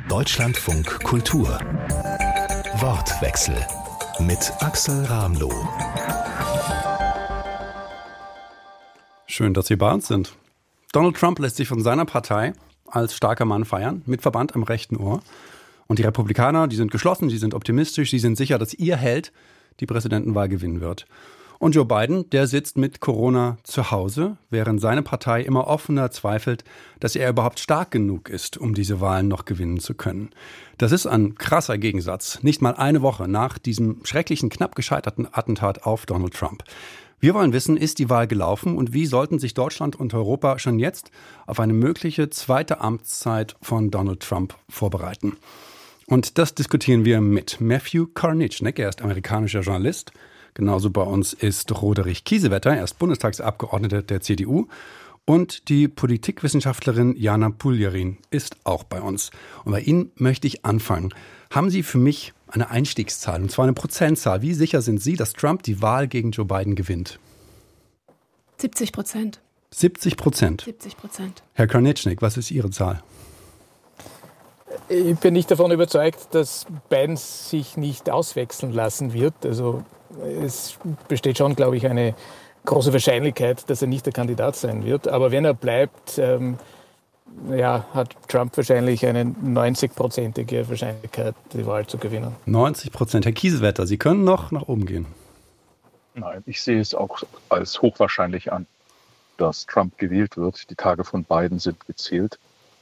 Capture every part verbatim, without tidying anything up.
Deutschlandfunk Kultur. Wortwechsel mit Axel Ramloh. Schön, dass Sie bei uns sind. Donald Trump lässt sich von seiner Partei als starker Mann feiern, mit Verband am rechten Ohr. Und die Republikaner, die sind geschlossen, sie sind optimistisch, sie sind sicher, dass ihr Held die Präsidentenwahl gewinnen wird. Und Joe Biden, der sitzt mit Corona zu Hause, während seine Partei immer offener zweifelt, dass er überhaupt stark genug ist, um diese Wahlen noch gewinnen zu können. Das ist ein krasser Gegensatz, nicht mal eine Woche nach diesem schrecklichen, knapp gescheiterten Attentat auf Donald Trump. Wir wollen wissen, ist die Wahl gelaufen und wie sollten sich Deutschland und Europa schon jetzt auf eine mögliche zweite Amtszeit von Donald Trump vorbereiten? Und das diskutieren wir mit Matthew Kornicznik. Er ist amerikanischer Journalist. Genauso bei uns ist Roderich Kiesewetter. Er ist Bundestagsabgeordneter der C D U. Und die Politikwissenschaftlerin Jana Puljarin ist auch bei uns. Und bei Ihnen möchte ich anfangen. Haben Sie für mich eine Einstiegszahl, und zwar eine Prozentzahl? Wie sicher sind Sie, dass Trump die Wahl gegen Joe Biden gewinnt? siebzig Prozent. siebzig Prozent? siebzig Prozent. Herr Kornicznik, was ist Ihre Zahl? Ich bin nicht davon überzeugt, dass Biden sich nicht auswechseln lassen wird. Also es besteht schon, glaube ich, eine große Wahrscheinlichkeit, dass er nicht der Kandidat sein wird. Aber wenn er bleibt, ähm, ja, hat Trump wahrscheinlich eine neunzig-prozentige Wahrscheinlichkeit, die Wahl zu gewinnen. neunzig Prozent. Herr Kiesewetter, Sie können noch nach oben gehen. Nein, ich sehe es auch als hochwahrscheinlich an, dass Trump gewählt wird. Die Tage von Biden sind gezählt.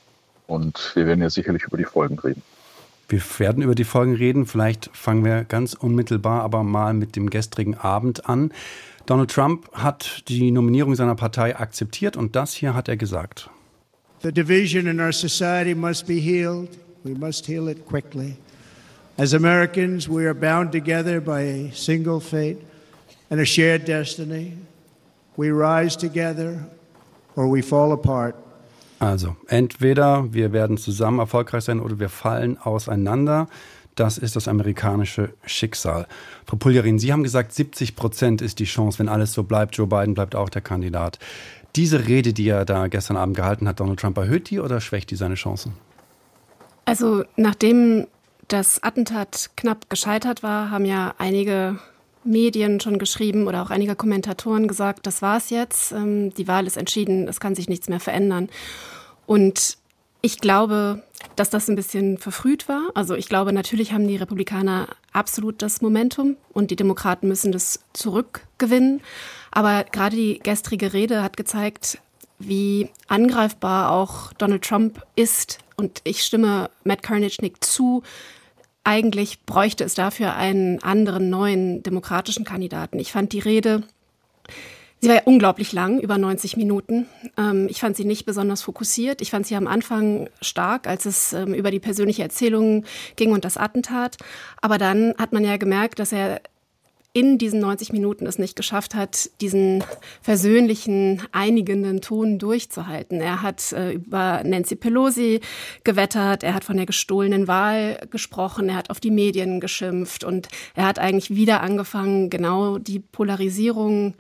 Und wir werden ja sicherlich über die Folgen reden. Wir werden über die Folgen reden. Vielleicht fangen wir ganz unmittelbar aber mal mit dem gestrigen Abend an. Donald Trump hat die Nominierung seiner Partei akzeptiert und das hier hat er gesagt. The division in our society must be healed. We must heal it quickly. As Americans, we are bound together by a single fate and a shared destiny. We rise together or we fall apart. Also, entweder wir werden zusammen erfolgreich sein oder wir fallen auseinander. Das ist das amerikanische Schicksal. Frau Puljarin, Sie haben gesagt, siebzig Prozent ist die Chance, wenn alles so bleibt. Joe Biden bleibt auch der Kandidat. Diese Rede, die er da gestern Abend gehalten hat, Donald Trump, erhöht die oder schwächt die seine Chancen? Also, nachdem das Attentat knapp gescheitert war, haben ja einige Medien schon geschrieben oder auch einige Kommentatoren gesagt, das war's jetzt, ähm, die Wahl ist entschieden, es kann sich nichts mehr verändern. Und ich glaube, dass das ein bisschen verfrüht war. Also ich glaube, natürlich haben die Republikaner absolut das Momentum und die Demokraten müssen das zurückgewinnen. Aber gerade die gestrige Rede hat gezeigt, wie angreifbar auch Donald Trump ist. Und ich stimme Matt Kornicznik zu. Eigentlich bräuchte es dafür einen anderen, neuen demokratischen Kandidaten. Ich fand die Rede, sie war ja unglaublich lang, über neunzig Minuten. Ähm, ich fand sie nicht besonders fokussiert. Ich fand sie am Anfang stark, als es ähm, über die persönliche Erzählung ging und das Attentat. Aber dann hat man ja gemerkt, dass er in diesen neunzig Minuten es nicht geschafft hat, diesen versöhnlichen, einigenden Ton durchzuhalten. Er hat äh, über Nancy Pelosi gewettert, er hat von der gestohlenen Wahl gesprochen, er hat auf die Medien geschimpft und er hat eigentlich wieder angefangen, genau die Polarisierung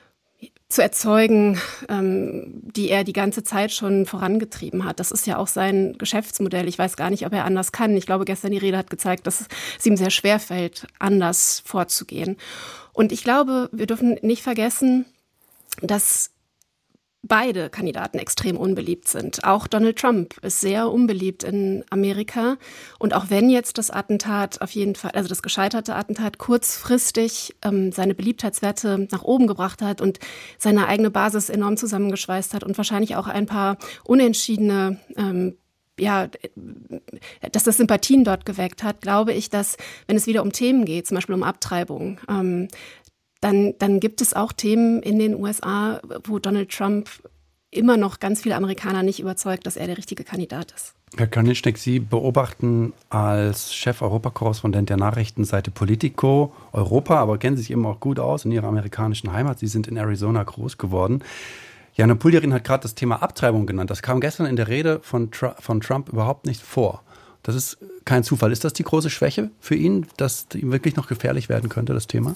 zu erzeugen, ähm, die er die ganze Zeit schon vorangetrieben hat. Das ist ja auch sein Geschäftsmodell. Ich weiß gar nicht, ob er anders kann. Ich glaube, gestern die Rede hat gezeigt, dass es ihm sehr schwer fällt, anders vorzugehen. Und ich glaube, wir dürfen nicht vergessen, dass beide Kandidaten extrem unbeliebt sind. Auch Donald Trump ist sehr unbeliebt in Amerika. Und auch wenn jetzt das Attentat auf jeden Fall, also das gescheiterte Attentat kurzfristig ähm, seine Beliebtheitswerte nach oben gebracht hat und seine eigene Basis enorm zusammengeschweißt hat und wahrscheinlich auch ein paar unentschiedene ähm, ja, dass das Sympathien dort geweckt hat, glaube ich, dass, wenn es wieder um Themen geht, zum Beispiel um Abtreibung, ähm, Dann, dann gibt es auch Themen in den U S A, wo Donald Trump immer noch ganz viele Amerikaner nicht überzeugt, dass er der richtige Kandidat ist. Herr Kornicznik, Sie beobachten als Chef-Europakorrespondent der Nachrichtenseite Politico Europa, aber kennen sich eben auch gut aus in Ihrer amerikanischen Heimat. Sie sind in Arizona groß geworden. Jana Puljarin hat gerade das Thema Abtreibung genannt. Das kam gestern in der Rede von, Tr- von Trump überhaupt nicht vor. Das ist kein Zufall. Ist das die große Schwäche für ihn, dass ihm wirklich noch gefährlich werden könnte, das Thema?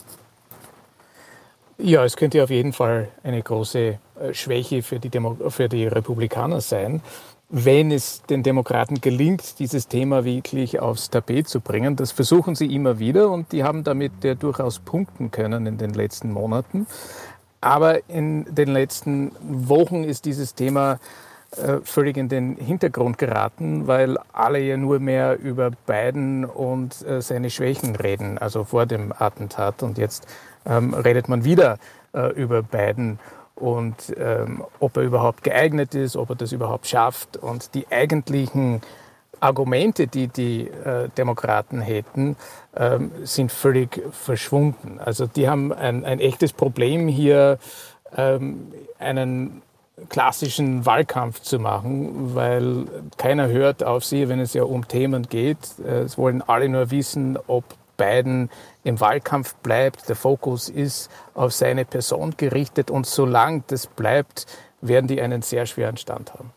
Ja, es könnte auf jeden Fall eine große Schwäche für die, Demo- für die Republikaner sein. wenn es den Demokraten gelingt, dieses Thema wirklich aufs Tapet zu bringen. Das versuchen sie immer wieder und die haben damit ja durchaus punkten können in den letzten Monaten. Aber in den letzten Wochen ist dieses Thema äh, völlig in den Hintergrund geraten, weil alle ja nur mehr über Biden und äh, seine Schwächen reden, also vor dem Attentat. Und jetzt ähm, redet man wieder äh, über Biden und ähm, ob er überhaupt geeignet ist, ob er das überhaupt schafft. Und die eigentlichen Argumente, die die äh, Demokraten hätten, ähm, sind völlig verschwunden. Also die haben ein, ein echtes Problem hier, ähm, einen klassischen Wahlkampf zu machen, weil keiner hört auf sie, wenn es ja um Themen geht. Es wollen alle nur wissen, ob Biden im Wahlkampf bleibt. Der Fokus ist auf seine Person gerichtet und solange das bleibt, werden die einen sehr schweren Stand haben.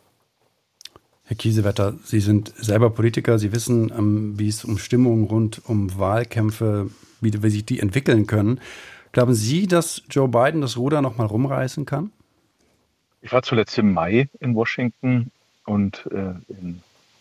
Herr Kiesewetter, Sie sind selber Politiker, Sie wissen, ähm, wie es um Stimmung rund um Wahlkämpfe, wie, wie sich die entwickeln können. Glauben Sie, dass Joe Biden das Ruder noch mal rumreißen kann? Ich war zuletzt im Mai in Washington und äh, in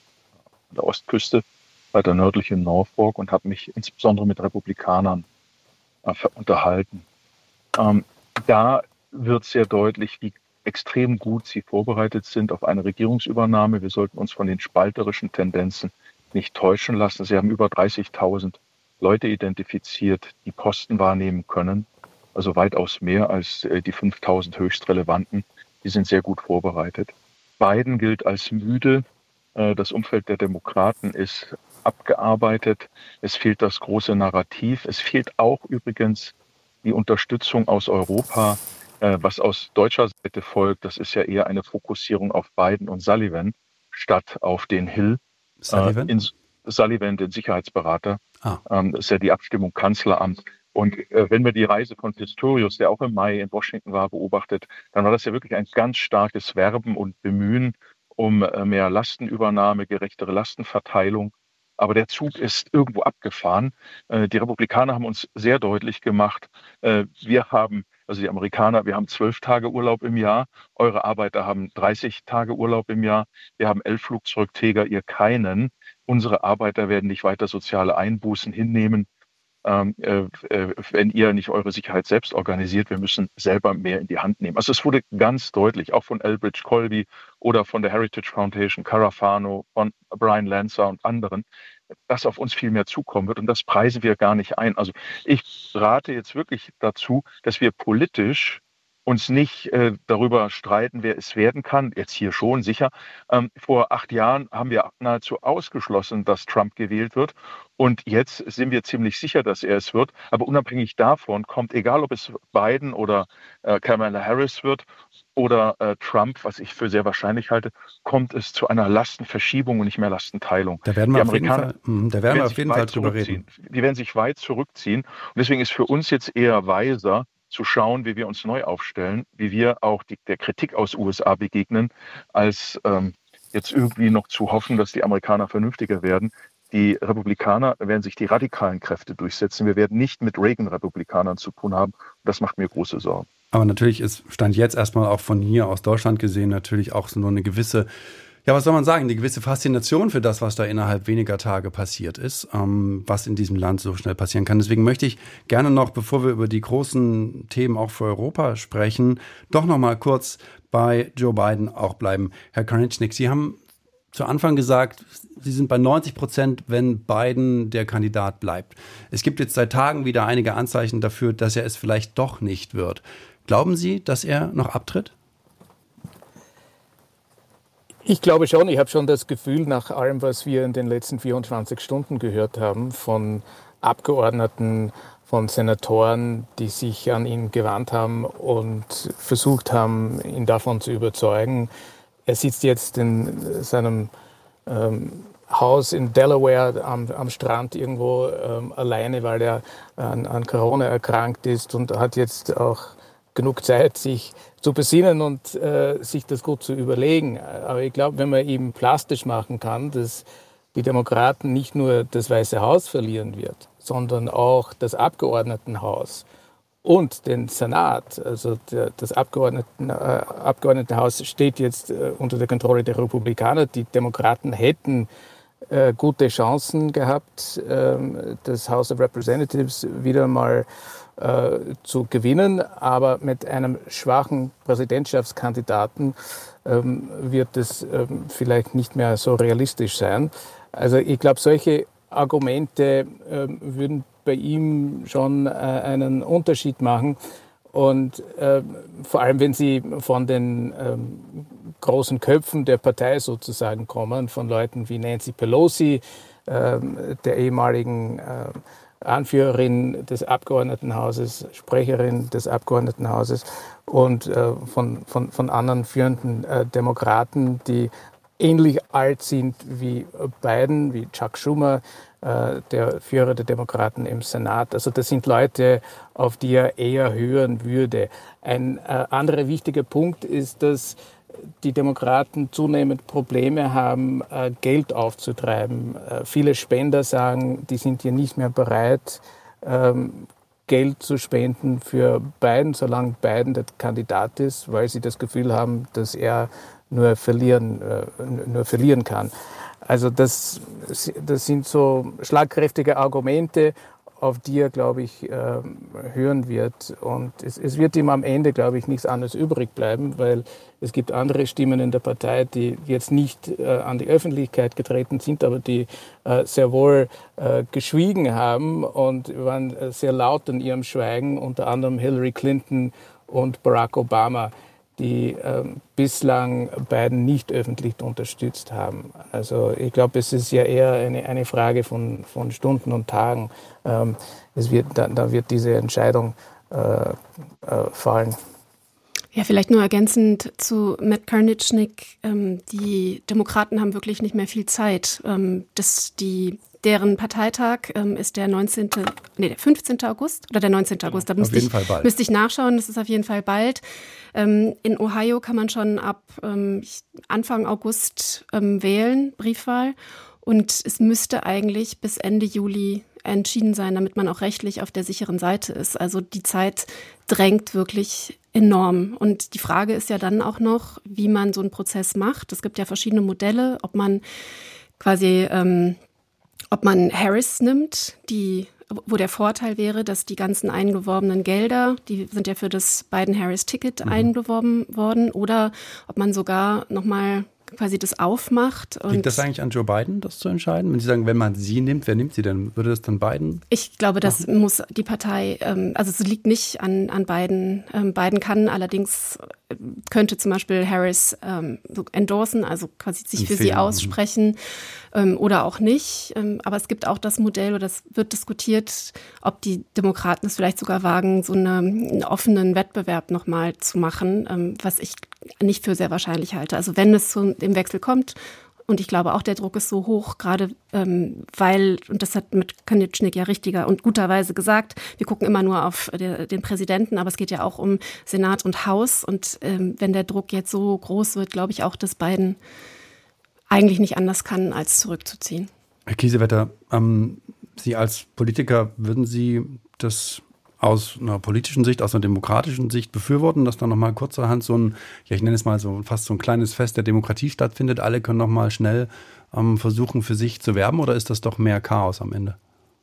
der Ostküste bei der nördlichen Norfolk und habe mich insbesondere mit Republikanern äh, unterhalten. Ähm, da wird sehr deutlich, wie extrem gut sie vorbereitet sind auf eine Regierungsübernahme. Wir sollten uns von den spalterischen Tendenzen nicht täuschen lassen. Sie haben über dreißigtausend Leute identifiziert, die Posten wahrnehmen können, also weitaus mehr als äh, die fünftausend höchst relevanten. Die sind sehr gut vorbereitet. Biden gilt als müde. Äh, das Umfeld der Demokraten ist abgearbeitet. Es fehlt das große Narrativ. Es fehlt auch übrigens die Unterstützung aus Europa. Äh, was aus deutscher Seite folgt, das ist ja eher eine Fokussierung auf Biden und Sullivan statt auf den Hill. Sullivan? Äh, in, Sullivan, den Sicherheitsberater. Ah. Ähm, das ist ja die Abstimmung Kanzleramt. Und äh, wenn wir die Reise von Pistorius, der auch im Mai in Washington war, beobachtet, dann war das ja wirklich ein ganz starkes Werben und Bemühen um äh, mehr Lastenübernahme, gerechtere Lastenverteilung. Aber der Zug ist irgendwo abgefahren. Äh, die Republikaner haben uns sehr deutlich gemacht, äh, wir haben, also die Amerikaner, wir haben zwölf Tage Urlaub im Jahr, eure Arbeiter haben dreißig Tage Urlaub im Jahr, wir haben elf Flugzeugträger, ihr keinen. Unsere Arbeiter werden nicht weiter soziale Einbußen hinnehmen, ähm, äh, wenn ihr nicht eure Sicherheit selbst organisiert. Wir müssen selber mehr in die Hand nehmen. Also es wurde ganz deutlich, auch von Elbridge Colby oder von der Heritage Foundation, Carafano, von Brian Lancer und anderen, dass auf uns viel mehr zukommen wird. Und das preisen wir gar nicht ein. Also ich rate jetzt wirklich dazu, dass wir politisch uns nicht äh, darüber streiten, wer es werden kann. Jetzt hier schon, sicher. Ähm, vor acht Jahren haben wir nahezu ausgeschlossen, dass Trump gewählt wird. Und jetzt sind wir ziemlich sicher, dass er es wird. Aber unabhängig davon kommt, egal ob es Biden oder äh, Kamala Harris wird oder äh, Trump, was ich für sehr wahrscheinlich halte, kommt es zu einer Lastenverschiebung und nicht mehr Lastenteilung. Da werden wir auf jeden Fall, da werden wir auf jeden Fall drüber reden. Die werden sich weit zurückziehen. Und deswegen ist für uns jetzt eher weiser, zu schauen, wie wir uns neu aufstellen, wie wir auch die, der Kritik aus U S A begegnen, als ähm, jetzt irgendwie noch zu hoffen, dass die Amerikaner vernünftiger werden. Die Republikaner werden sich die radikalen Kräfte durchsetzen. Wir werden nicht mit Reagan-Republikanern zu tun haben. Das macht mir große Sorgen. Aber natürlich ist, stand jetzt erstmal auch von hier aus Deutschland gesehen, natürlich auch so nur eine gewisse, ja, was soll man sagen, eine gewisse Faszination für das, was da innerhalb weniger Tage passiert ist, ähm, was in diesem Land so schnell passieren kann. Deswegen möchte ich gerne noch, bevor wir über die großen Themen auch für Europa sprechen, doch noch mal kurz bei Joe Biden auch bleiben. Herr Konitschnik, Sie haben zu Anfang gesagt, Sie sind bei neunzig Prozent, wenn Biden der Kandidat bleibt. Es gibt jetzt seit Tagen wieder einige Anzeichen dafür, dass er es vielleicht doch nicht wird. Glauben Sie, dass er noch abtritt? Ich glaube schon, ich habe schon das Gefühl, nach allem, was wir in den letzten vierundzwanzig Stunden gehört haben, von Abgeordneten, von Senatoren, die sich an ihn gewandt haben und versucht haben, ihn davon zu überzeugen. Er sitzt jetzt in seinem ähm, Haus in Delaware am, am Strand irgendwo ähm, alleine, weil er an, an Corona erkrankt ist und hat jetzt auch genug Zeit, sich zu besinnen und äh, sich das gut zu überlegen. Aber ich glaube, wenn man ihm plastisch machen kann, dass die Demokraten nicht nur das Weiße Haus verlieren wird, sondern auch das Abgeordnetenhaus und den Senat, also der, das Abgeordneten, äh, Abgeordnetenhaus steht jetzt äh, unter der Kontrolle der Republikaner. Die Demokraten hätten äh, gute Chancen gehabt, äh, das House of Representatives wieder mal äh, zu gewinnen, aber mit einem schwachen Präsidentschaftskandidaten äh, wird es äh, vielleicht nicht mehr so realistisch sein. Also ich glaube, solche Argumente äh, würden bei ihm schon äh, einen Unterschied machen. Und äh, vor allem, wenn sie von den ähm, großen Köpfen der Partei sozusagen kommen, von Leuten wie Nancy Pelosi, äh, der ehemaligen äh, Anführerin des Abgeordnetenhauses, Sprecherin des Abgeordnetenhauses und äh, von, von, von anderen führenden äh, Demokraten, die ähnlich alt sind wie Biden, wie Chuck Schumer, der Führer der Demokraten im Senat. Also das sind Leute, auf die er eher hören würde. Ein äh, anderer wichtiger Punkt ist, dass die Demokraten zunehmend Probleme haben, äh, Geld aufzutreiben. Äh, viele Spender sagen, die sind hier nicht mehr bereit, ähm, Geld zu spenden für Biden, solange Biden der Kandidat ist, weil sie das Gefühl haben, dass er nur verlieren, äh, nur verlieren kann. Also das, das sind so schlagkräftige Argumente, auf die er, glaube ich, hören wird. Und es, es wird ihm am Ende, glaube ich, nichts anderes übrig bleiben, weil es gibt andere Stimmen in der Partei, die jetzt nicht an die Öffentlichkeit getreten sind, aber die sehr wohl geschwiegen haben und waren sehr laut in ihrem Schweigen, unter anderem Hillary Clinton und Barack Obama, die äh, bislang Biden nicht öffentlich unterstützt haben. Also ich glaube, es ist ja eher eine, eine Frage von, von Stunden und Tagen. Ähm, es wird, da, da wird diese Entscheidung äh, äh, fallen. Ja, vielleicht nur ergänzend zu Matt Karnitschnik. Ähm, die Demokraten haben wirklich nicht mehr viel Zeit. Ähm, das, die Deren Parteitag ähm, ist der neunzehnten, nee, der fünfzehnten August oder der neunzehnten August. Da müsste ich, müsste ich nachschauen, das ist auf jeden Fall bald. Ähm, in Ohio kann man schon ab ähm, Anfang August ähm, wählen, Briefwahl. Und es müsste eigentlich bis Ende Juli entschieden sein, damit man auch rechtlich auf der sicheren Seite ist. Also die Zeit drängt wirklich enorm. Und die Frage ist ja dann auch noch, wie man so einen Prozess macht. Es gibt ja verschiedene Modelle, ob man quasi... Ähm, Ob man Harris nimmt, die, wo der Vorteil wäre, dass die ganzen eingeworbenen Gelder, die sind ja für das Biden-Harris-Ticket mhm. eingeworben worden, oder ob man sogar nochmal quasi das aufmacht. Und liegt das eigentlich an Joe Biden, das zu entscheiden? Wenn Sie sagen, wenn man sie nimmt, wer nimmt sie denn? Würde das dann Biden? Ich glaube, das machen? muss die Partei, ähm, also es liegt nicht an, an Biden. Ähm, Biden kann allerdings, äh, könnte zum Beispiel Harris ähm, so endorsen, also quasi sich Empfehlen. für sie aussprechen ähm, oder auch nicht. Ähm, aber es gibt auch das Modell, oder es wird diskutiert, ob die Demokraten es vielleicht sogar wagen, so eine, einen offenen Wettbewerb nochmal zu machen, ähm, was ich nicht für sehr wahrscheinlich halte. Also wenn es zu dem Wechsel kommt, und ich glaube auch, der Druck ist so hoch, gerade ähm, weil, und das hat mit Karnitschnik ja richtiger und guterweise gesagt, wir gucken immer nur auf der, den Präsidenten, aber es geht ja auch um Senat und Haus. Und ähm, wenn der Druck jetzt so groß wird, glaube ich auch, dass Biden eigentlich nicht anders kann, als zurückzuziehen. Herr Kiesewetter, ähm, Sie als Politiker, würden Sie das aus einer politischen Sicht, aus einer demokratischen Sicht befürworten, dass da nochmal kurzerhand so ein, ja ich nenne es mal so fast so ein kleines Fest der Demokratie stattfindet? Alle können nochmal schnell ähm, versuchen, für sich zu werben, oder ist das doch mehr Chaos am Ende?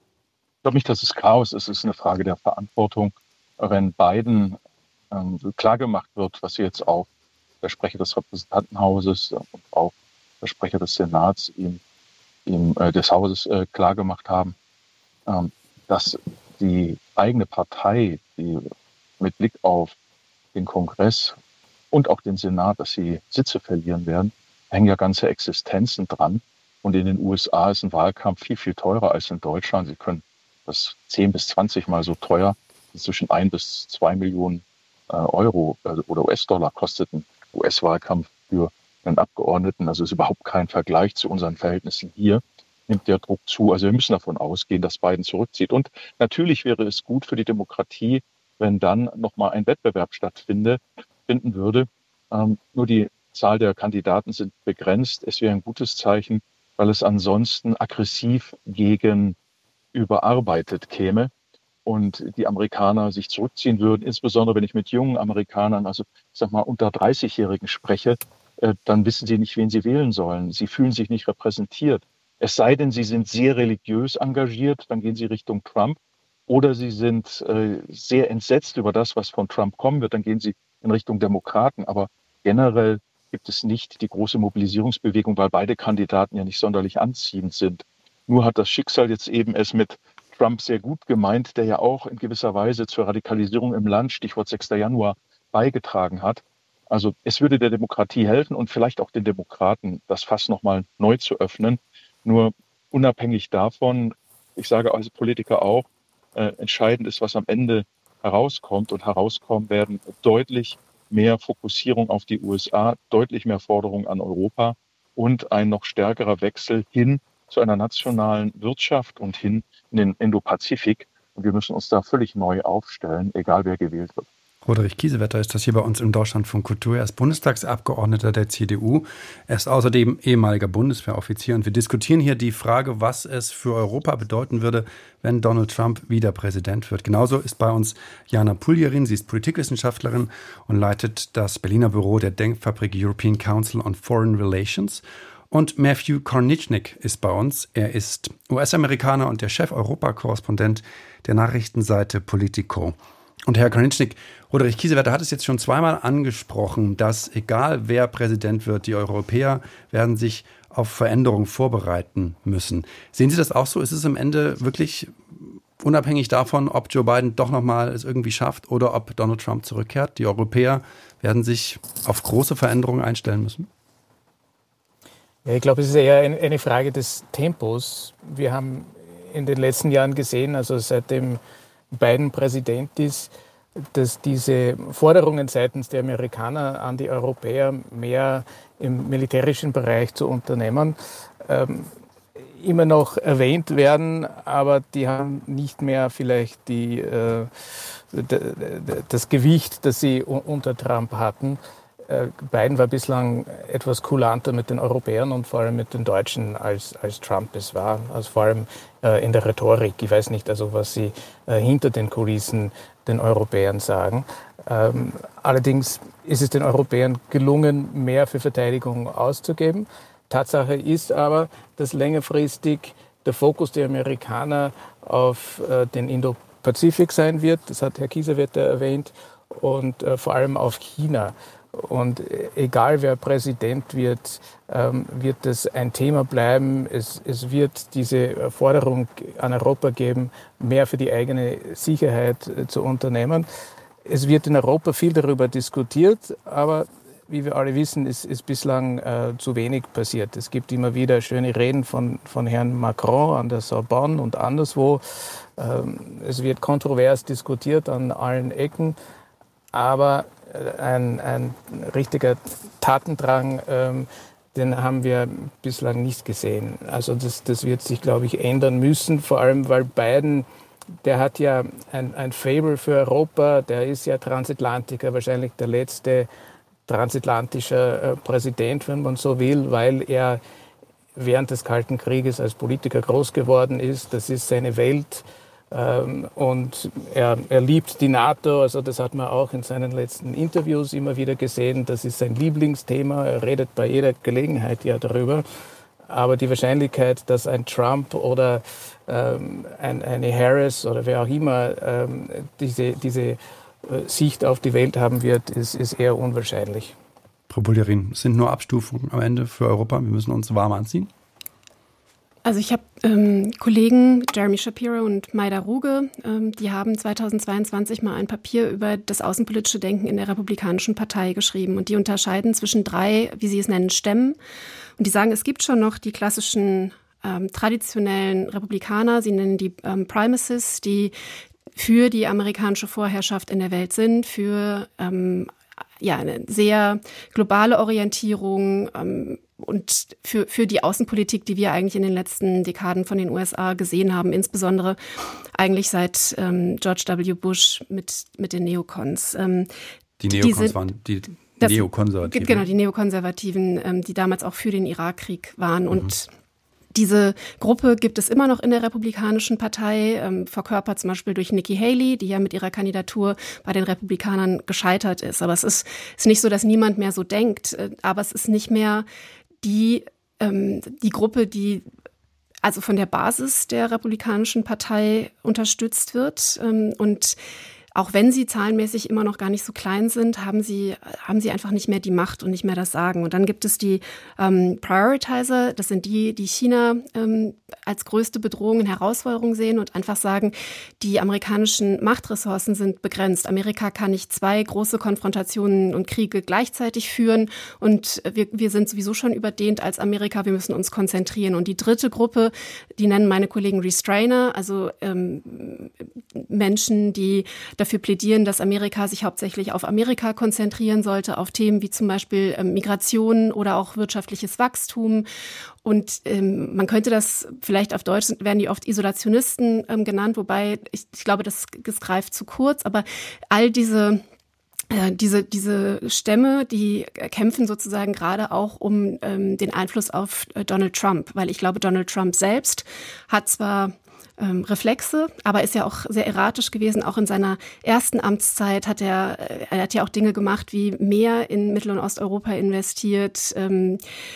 Ich glaube nicht, dass es Chaos ist. Es ist eine Frage der Verantwortung. Wenn Biden ähm, klargemacht wird, was jetzt auch der Sprecher des Repräsentantenhauses und auch der Sprecher des Senats ihm, ihm äh, des Hauses äh, klargemacht haben, ähm, dass die eigene Partei, die mit Blick auf den Kongress und auch den Senat, dass sie Sitze verlieren werden, hängen ja ganze Existenzen dran. Und in den U S A ist ein Wahlkampf viel, viel teurer als in Deutschland. Sie können das zehn bis zwanzig Mal so teuer, zwischen ein bis zwei Millionen äh, Euro äh, oder U S-Dollar kostet ein U S-Wahlkampf für einen Abgeordneten. Also ist überhaupt kein Vergleich zu unseren Verhältnissen hier. Nimmt der Druck zu. Also wir müssen davon ausgehen, dass Biden zurückzieht. Und natürlich wäre es gut für die Demokratie, wenn dann nochmal ein Wettbewerb stattfinden würde. Ähm, nur die Zahl der Kandidaten sind begrenzt. Es wäre ein gutes Zeichen, weil es ansonsten aggressiv gegen überarbeitet käme. und die Amerikaner sich zurückziehen würden, insbesondere wenn ich mit jungen Amerikanern, also ich sag mal unter dreißig-Jährigen spreche, äh, dann wissen sie nicht, wen sie wählen sollen. Sie fühlen sich nicht repräsentiert. Es sei denn, sie sind sehr religiös engagiert, dann gehen sie Richtung Trump. Oder sie sind äh, sehr entsetzt über das, was von Trump kommen wird, dann gehen sie in Richtung Demokraten. Aber generell gibt es nicht die große Mobilisierungsbewegung, weil beide Kandidaten ja nicht sonderlich anziehend sind. Nur hat das Schicksal jetzt eben es mit Trump sehr gut gemeint, der ja auch in gewisser Weise zur Radikalisierung im Land, Stichwort sechster Januar, beigetragen hat. Also es würde der Demokratie helfen und vielleicht auch den Demokraten, das Fass nochmal neu zu öffnen. Nur unabhängig davon, ich sage als Politiker auch, äh, entscheidend ist, was am Ende herauskommt. Und herauskommen werden deutlich mehr Fokussierung auf die U S A, deutlich mehr Forderungen an Europa und ein noch stärkerer Wechsel hin zu einer nationalen Wirtschaft und hin in den Indopazifik. Und wir müssen uns da völlig neu aufstellen, egal wer gewählt wird. Roderich Kiesewetter ist das hier bei uns im Deutschlandfunk Kultur. Er ist Bundestagsabgeordneter der C D U. Er ist außerdem ehemaliger Bundeswehroffizier. Und wir diskutieren hier die Frage, was es für Europa bedeuten würde, wenn Donald Trump wieder Präsident wird. Genauso ist bei uns Jana Puljerin. Sie ist Politikwissenschaftlerin und leitet das Berliner Büro der Denkfabrik European Council on Foreign Relations. Und Matthew Kornichnik ist bei uns. Er ist U S-Amerikaner und der Chef-Europa-Korrespondent der Nachrichtenseite Politico. Und Herr Kornichnik, Roderich Kiesewetter hat es jetzt schon zweimal angesprochen, dass egal wer Präsident wird, die Europäer werden sich auf Veränderungen vorbereiten müssen. Sehen Sie das auch so? Ist es am Ende wirklich unabhängig davon, ob Joe Biden doch nochmal es irgendwie schafft oder ob Donald Trump zurückkehrt? Die Europäer werden sich auf große Veränderungen einstellen müssen? Ja, ich glaube, es ist eher eine Frage des Tempos. Wir haben in den letzten Jahren gesehen, also seitdem Biden Präsident ist, dass diese Forderungen seitens der Amerikaner an die Europäer, mehr im militärischen Bereich zu unternehmen, ähm, immer noch erwähnt werden, aber die haben nicht mehr vielleicht die, äh, das Gewicht, das sie unter Trump hatten. Biden war bislang etwas kulanter mit den Europäern und vor allem mit den Deutschen, als, als Trump es war. Also vor allem äh, in der Rhetorik. Ich weiß nicht, also was sie äh, hinter den Kulissen den Europäern sagen. Ähm, allerdings ist es den Europäern gelungen, mehr für Verteidigung auszugeben. Tatsache ist aber, dass längerfristig der Fokus der Amerikaner auf äh, den Indo-Pazifik sein wird. Das hat Herr Kiesewetter erwähnt. Und äh, vor allem auf China. Und egal wer Präsident wird, ähm, wird es ein Thema bleiben. Es, es wird diese Forderung an Europa geben, mehr für die eigene Sicherheit äh, zu unternehmen. Es wird in Europa viel darüber diskutiert, aber wie wir alle wissen, ist, ist bislang äh, zu wenig passiert. Es gibt immer wieder schöne Reden von, von Herrn Macron an der Sorbonne und anderswo. Ähm, es wird kontrovers diskutiert an allen Ecken, aber Ein, ein richtiger Tatendrang, ähm, den haben wir bislang nicht gesehen. Also das, das wird sich, glaube ich, ändern müssen, vor allem weil Biden, der hat ja ein, ein Faible für Europa, der ist ja Transatlantiker, wahrscheinlich der letzte transatlantische äh, Präsident, wenn man so will, weil er während des Kalten Krieges als Politiker groß geworden ist. Das ist seine Welt. Und er, er liebt die NATO, also das hat man auch in seinen letzten Interviews immer wieder gesehen. Das ist sein Lieblingsthema, er redet bei jeder Gelegenheit ja darüber. Aber die Wahrscheinlichkeit, dass ein Trump oder ähm, ein, eine Harris oder wer auch immer ähm, diese, diese äh, Sicht auf die Welt haben wird, ist, ist eher unwahrscheinlich. Frau Puljerin, es sind nur Abstufungen am Ende für Europa. Wir müssen uns warm anziehen. Also ich habe ähm, Kollegen, Jeremy Shapiro und Maida Ruge, ähm, die haben zweitausendzweiundzwanzig mal ein Papier über das außenpolitische Denken in der Republikanischen Partei geschrieben. Und die unterscheiden zwischen drei, wie sie es nennen, Stämmen. Und die sagen, es gibt schon noch die klassischen ähm, traditionellen Republikaner, sie nennen die ähm, Primacies, die für die amerikanische Vorherrschaft in der Welt sind, für ähm, ja, eine sehr globale Orientierung, ähm, und für, für die Außenpolitik, die wir eigentlich in den letzten Dekaden von den U S A gesehen haben, insbesondere eigentlich seit ähm, George W. Bush mit, mit den Neocons. Ähm, die Neocons die sind, waren die das, Neokonservativen. Genau, die Neokonservativen, ähm, die damals auch für den Irakkrieg waren. Mhm. Und Diese Gruppe gibt es immer noch in der Republikanischen Partei, ähm, verkörpert zum Beispiel durch Nikki Haley, die ja mit ihrer Kandidatur bei den Republikanern gescheitert ist. Aber es ist, ist nicht so, dass niemand mehr so denkt. Äh, aber es ist nicht mehr die, ähm, die Gruppe, die also von der Basis der Republikanischen Partei unterstützt wird. Ähm, und auch wenn sie zahlenmäßig immer noch gar nicht so klein sind, haben sie, haben sie einfach nicht mehr die Macht und nicht mehr das Sagen. Und dann gibt es die ähm, Prioritizer, das sind die, die China ähm, als größte Bedrohung und Herausforderung sehen und einfach sagen, die amerikanischen Machtressourcen sind begrenzt. Amerika kann nicht zwei große Konfrontationen und Kriege gleichzeitig führen und wir, wir sind sowieso schon überdehnt als Amerika, wir müssen uns konzentrieren. Und die dritte Gruppe, die nennen meine Kollegen Restrainer, also ähm, Menschen, die dafür plädieren, dass Amerika sich hauptsächlich auf Amerika konzentrieren sollte, auf Themen wie zum Beispiel ähm, Migration oder auch wirtschaftliches Wachstum. Und ähm, man könnte das, vielleicht auf Deutsch werden die oft Isolationisten ähm, genannt, wobei ich, ich glaube, das, das greift zu kurz. Aber all diese äh, diese diese Stämme, die kämpfen sozusagen gerade auch um ähm, den Einfluss auf äh, Donald Trump, weil ich glaube, Donald Trump selbst hat zwar Ähm, Reflexe, aber ist ja auch sehr erratisch gewesen. Auch in seiner ersten Amtszeit hat er, er hat ja auch Dinge gemacht, wie mehr in Mittel- und Osteuropa investiert ähm,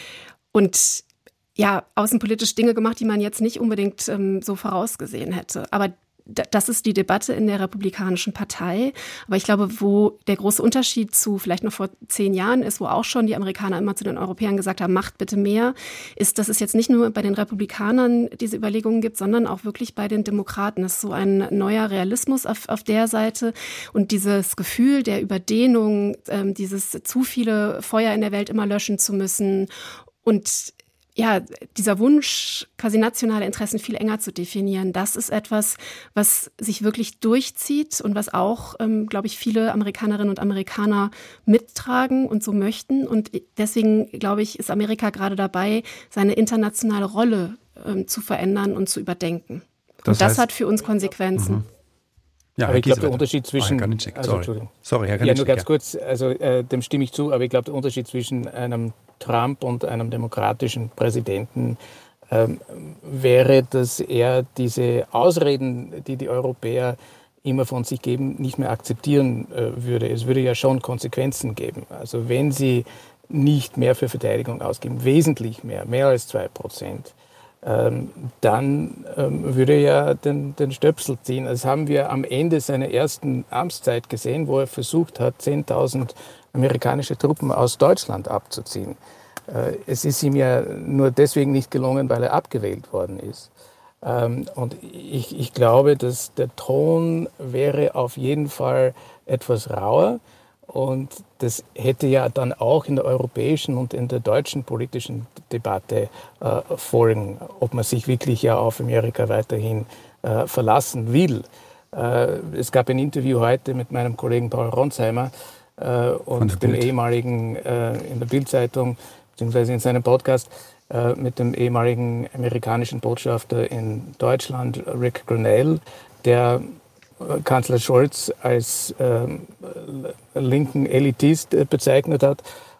und ja, außenpolitisch Dinge gemacht, die man jetzt nicht unbedingt ähm, so vorausgesehen hätte. Aber das ist die Debatte in der Republikanischen Partei. Aber ich glaube, wo der große Unterschied zu vielleicht noch vor zehn Jahren ist, wo auch schon die Amerikaner immer zu den Europäern gesagt haben, macht bitte mehr, ist, dass es jetzt nicht nur bei den Republikanern diese Überlegungen gibt, sondern auch wirklich bei den Demokraten. Es ist so ein neuer Realismus auf, auf der Seite und dieses Gefühl der Überdehnung, ähm, dieses zu viele Feuer in der Welt immer löschen zu müssen und ja, dieser Wunsch, quasi nationale Interessen viel enger zu definieren, das ist etwas, was sich wirklich durchzieht und was auch, ähm, glaube ich, viele Amerikanerinnen und Amerikaner mittragen und so möchten. Und deswegen, glaube ich, ist Amerika gerade dabei, seine internationale Rolle ähm, zu verändern und zu überdenken. Das und das heißt, hat für uns Konsequenzen. Mhm. Ja, aber ich glaube, der Unterschied zwischen... Oh, Herr also, sorry. sorry, Herr Ja, nur ganz ja. kurz, also äh, dem stimme ich zu, aber ich glaube, der Unterschied zwischen einem Trump und einem demokratischen Präsidenten ähm, wäre, dass er diese Ausreden, die die Europäer immer von sich geben, nicht mehr akzeptieren äh, würde. Es würde ja schon Konsequenzen geben. Also wenn sie nicht mehr für Verteidigung ausgeben, wesentlich mehr, mehr als zwei Prozent, ähm, dann ähm, würde er ja den, den Stöpsel ziehen. Das haben wir am Ende seiner ersten Amtszeit gesehen, wo er versucht hat, zehntausend amerikanische Truppen aus Deutschland abzuziehen. Äh, es ist ihm ja nur deswegen nicht gelungen, weil er abgewählt worden ist. Ähm, und ich, ich glaube, dass der Ton wäre auf jeden Fall etwas rauer. Und das hätte ja dann auch in der europäischen und in der deutschen politischen Debatte äh, Folgen, ob man sich wirklich ja auf Amerika weiterhin äh, verlassen will. Äh, es gab ein Interview heute mit meinem Kollegen Paul Ronsheimer äh, und dem ehemaligen äh, in der Bild-Zeitung, beziehungsweise in seinem Podcast, äh, mit dem ehemaligen amerikanischen Botschafter in Deutschland, Rick Grenell, der Kanzler Scholz als ähm, linken Elitist äh, bezeichnet hat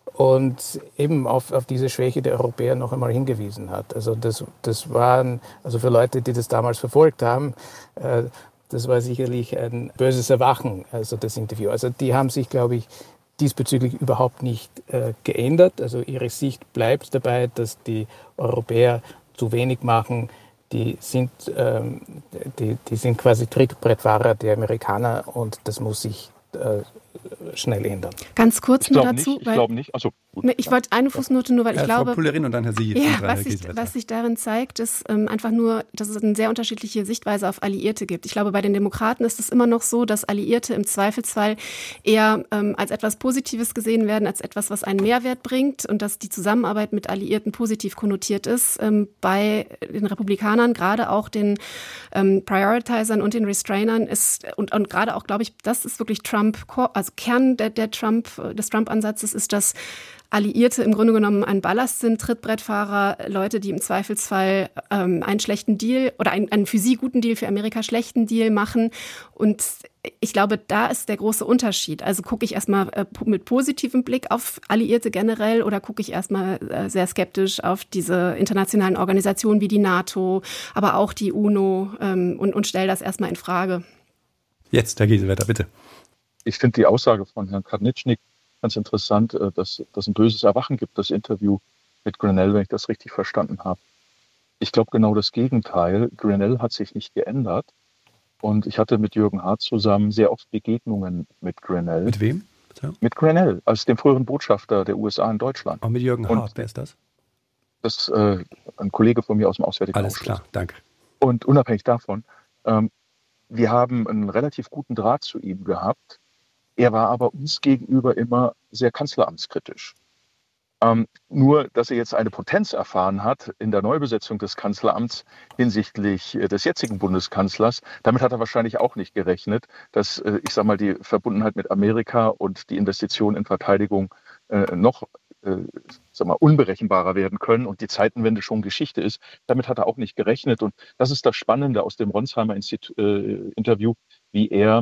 und eben auf, auf diese Schwäche der Europäer noch einmal hingewiesen hat. Also das, das waren, also für Leute, die das damals verfolgt haben, äh, das war sicherlich ein böses Erwachen, also das Interview. Also die haben sich, glaube ich, diesbezüglich überhaupt nicht äh, geändert. Also ihre Sicht bleibt dabei, dass die Europäer zu wenig machen. Die sind, ähm, die, die sind quasi Trittbrettfahrer der Amerikaner und das muss sich äh, schnell ändern. Ganz kurz nur dazu. Nicht, ich glaube nicht. Achso, gut. Ich wollte eine Fußnote nur, weil ich ja, glaube... Frau Pullerin und dann Herr Sie. Ja, was sich, was sich darin zeigt, ist ähm, einfach nur, dass es eine sehr unterschiedliche Sichtweise auf Alliierte gibt. Ich glaube, bei den Demokraten ist es immer noch so, dass Alliierte im Zweifelsfall eher ähm, als etwas Positives gesehen werden, als etwas, was einen Mehrwert bringt und dass die Zusammenarbeit mit Alliierten positiv konnotiert ist. Ähm, bei den Republikanern, gerade auch den ähm, Prioritizern und den Restrainern ist, und, und gerade auch, glaube ich, das ist wirklich Trump, also Kern der, der Trump, des Trump-Ansatzes ist, dass Alliierte im Grunde genommen ein Ballast sind, Trittbrettfahrer, Leute, die im Zweifelsfall ähm, einen schlechten Deal oder einen, einen für sie guten Deal, für Amerika schlechten Deal machen. Und ich glaube, da ist der große Unterschied. Also gucke ich erstmal äh, mit positivem Blick auf Alliierte generell oder gucke ich erstmal äh, sehr skeptisch auf diese internationalen Organisationen wie die NATO, aber auch die UNO ähm, und, und stelle das erstmal in Frage. Jetzt, Herr Giesewetter, bitte. Ich finde die Aussage von Herrn Karnitschnik ganz interessant, dass es ein böses Erwachen gibt, das Interview mit Grenell, wenn ich das richtig verstanden habe. Ich glaube genau das Gegenteil. Grenell hat sich nicht geändert. Und ich hatte mit Jürgen Hart zusammen sehr oft Begegnungen mit Grenell. Mit wem? Ja. Mit Grenell, als dem früheren Botschafter der U S A in Deutschland. Auch mit Jürgen Hart, wer ist das? Das ist äh, ein Kollege von mir aus dem Auswärtigen Alles Ausschuss. Alles klar, danke. Und unabhängig davon, ähm, wir haben einen relativ guten Draht zu ihm gehabt. Er war aber uns gegenüber immer sehr kanzleramtskritisch. Ähm, nur, dass er jetzt eine Potenz erfahren hat in der Neubesetzung des Kanzleramts hinsichtlich äh, des jetzigen Bundeskanzlers, damit hat er wahrscheinlich auch nicht gerechnet, dass, äh, ich sage mal, die Verbundenheit mit Amerika und die Investitionen in Verteidigung äh, noch äh, sag mal, unberechenbarer werden können und die Zeitenwende schon Geschichte ist. Damit hat er auch nicht gerechnet. Und das ist das Spannende aus dem Ronsheimer Institu- äh, Interview, wie er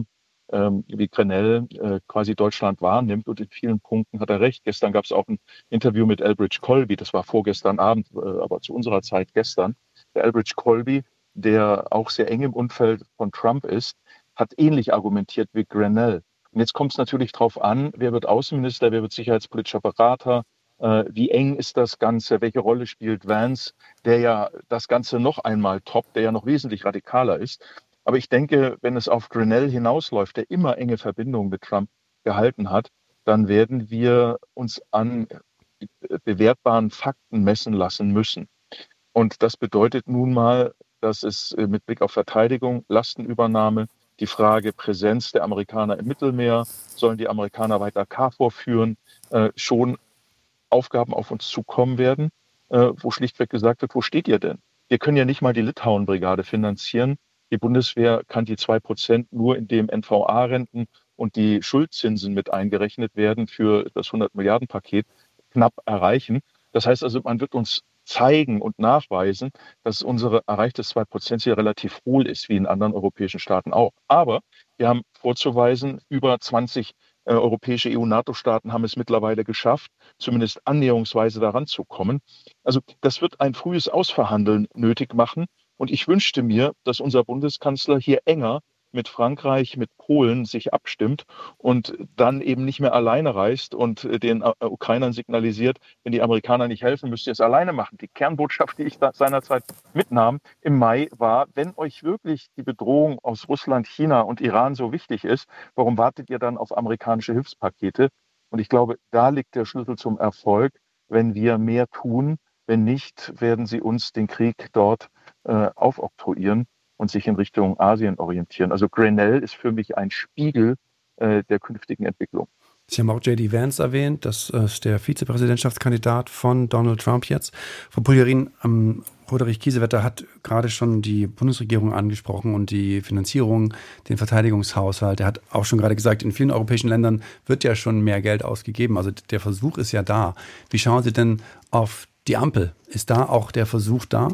wie Grenell äh, quasi Deutschland wahrnimmt, und in vielen Punkten hat er recht. Gestern gab es auch ein Interview mit Elbridge Colby, das war vorgestern Abend, äh, aber zu unserer Zeit gestern. Der Elbridge Colby, der auch sehr eng im Umfeld von Trump ist, hat ähnlich argumentiert wie Grenell. Und jetzt kommt es natürlich darauf an, wer wird Außenminister, wer wird sicherheitspolitischer Berater, äh, wie eng ist das Ganze, welche Rolle spielt Vance, der ja das Ganze noch einmal toppt, der ja noch wesentlich radikaler ist. Aber ich denke, wenn es auf Grenell hinausläuft, der immer enge Verbindungen mit Trump gehalten hat, dann werden wir uns an bewertbaren Fakten messen lassen müssen. Und das bedeutet nun mal, dass es mit Blick auf Verteidigung, Lastenübernahme, die Frage Präsenz der Amerikaner im Mittelmeer, sollen die Amerikaner weiter KFOR führen, äh, schon Aufgaben auf uns zukommen werden, äh, wo schlichtweg gesagt wird, wo steht ihr denn? Wir können ja nicht mal die Litauen-Brigade finanzieren. Die Bundeswehr kann die zwei Prozent nur, indem N V A-Renten und die Schuldzinsen mit eingerechnet werden für das hundert-Milliarden-Paket, knapp erreichen. Das heißt also, man wird uns zeigen und nachweisen, dass unsere erreichtes zwei Prozent Ziel relativ hohl ist, wie in anderen europäischen Staaten auch. Aber wir haben vorzuweisen, über zwanzig äh, europäische E U-NATO-Staaten haben es mittlerweile geschafft, zumindest annäherungsweise daran zu kommen. Also das wird ein frühes Ausverhandeln nötig machen. Und ich wünschte mir, dass unser Bundeskanzler hier enger mit Frankreich, mit Polen sich abstimmt und dann eben nicht mehr alleine reist und den Ukrainern signalisiert, wenn die Amerikaner nicht helfen, müsst ihr es alleine machen. Die Kernbotschaft, die ich da seinerzeit mitnahm im Mai, war, wenn euch wirklich die Bedrohung aus Russland, China und Iran so wichtig ist, warum wartet ihr dann auf amerikanische Hilfspakete? Und ich glaube, da liegt der Schlüssel zum Erfolg, wenn wir mehr tun. Wenn nicht, werden sie uns den Krieg dort äh, aufoktroyieren und sich in Richtung Asien orientieren. Also Grenell ist für mich ein Spiegel äh, der künftigen Entwicklung. Sie haben auch J D Vance erwähnt, das ist der Vizepräsidentschaftskandidat von Donald Trump jetzt. Frau Puljarin, ähm, Roderich Kiesewetter hat gerade schon die Bundesregierung angesprochen und die Finanzierung, den Verteidigungshaushalt. Er hat auch schon gerade gesagt, in vielen europäischen Ländern wird ja schon mehr Geld ausgegeben. Also der Versuch ist ja da. Wie schauen Sie denn auf die Ampel? Ist da auch der Versuch da?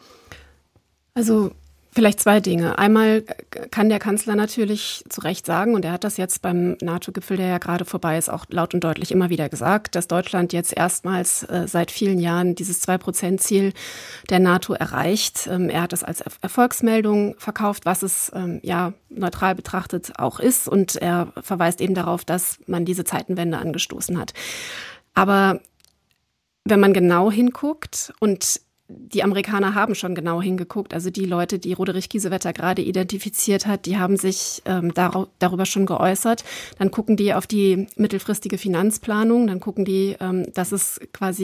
Also vielleicht zwei Dinge. Einmal kann der Kanzler natürlich zu Recht sagen, und er hat das jetzt beim NATO-Gipfel, der ja gerade vorbei ist, auch laut und deutlich immer wieder gesagt, dass Deutschland jetzt erstmals äh, seit vielen Jahren dieses zwei Prozent Ziel der NATO erreicht. Ähm, er hat das als er- Erfolgsmeldung verkauft, was es ähm, ja neutral betrachtet auch ist. Und er verweist eben darauf, dass man diese Zeitenwende angestoßen hat. Aber wenn man genau hinguckt, und die Amerikaner haben schon genau hingeguckt, also die Leute, die Roderich Kiesewetter gerade identifiziert hat, die haben sich ähm, dar- darüber schon geäußert. Dann gucken die auf die mittelfristige Finanzplanung, dann gucken die, ähm, dass es quasi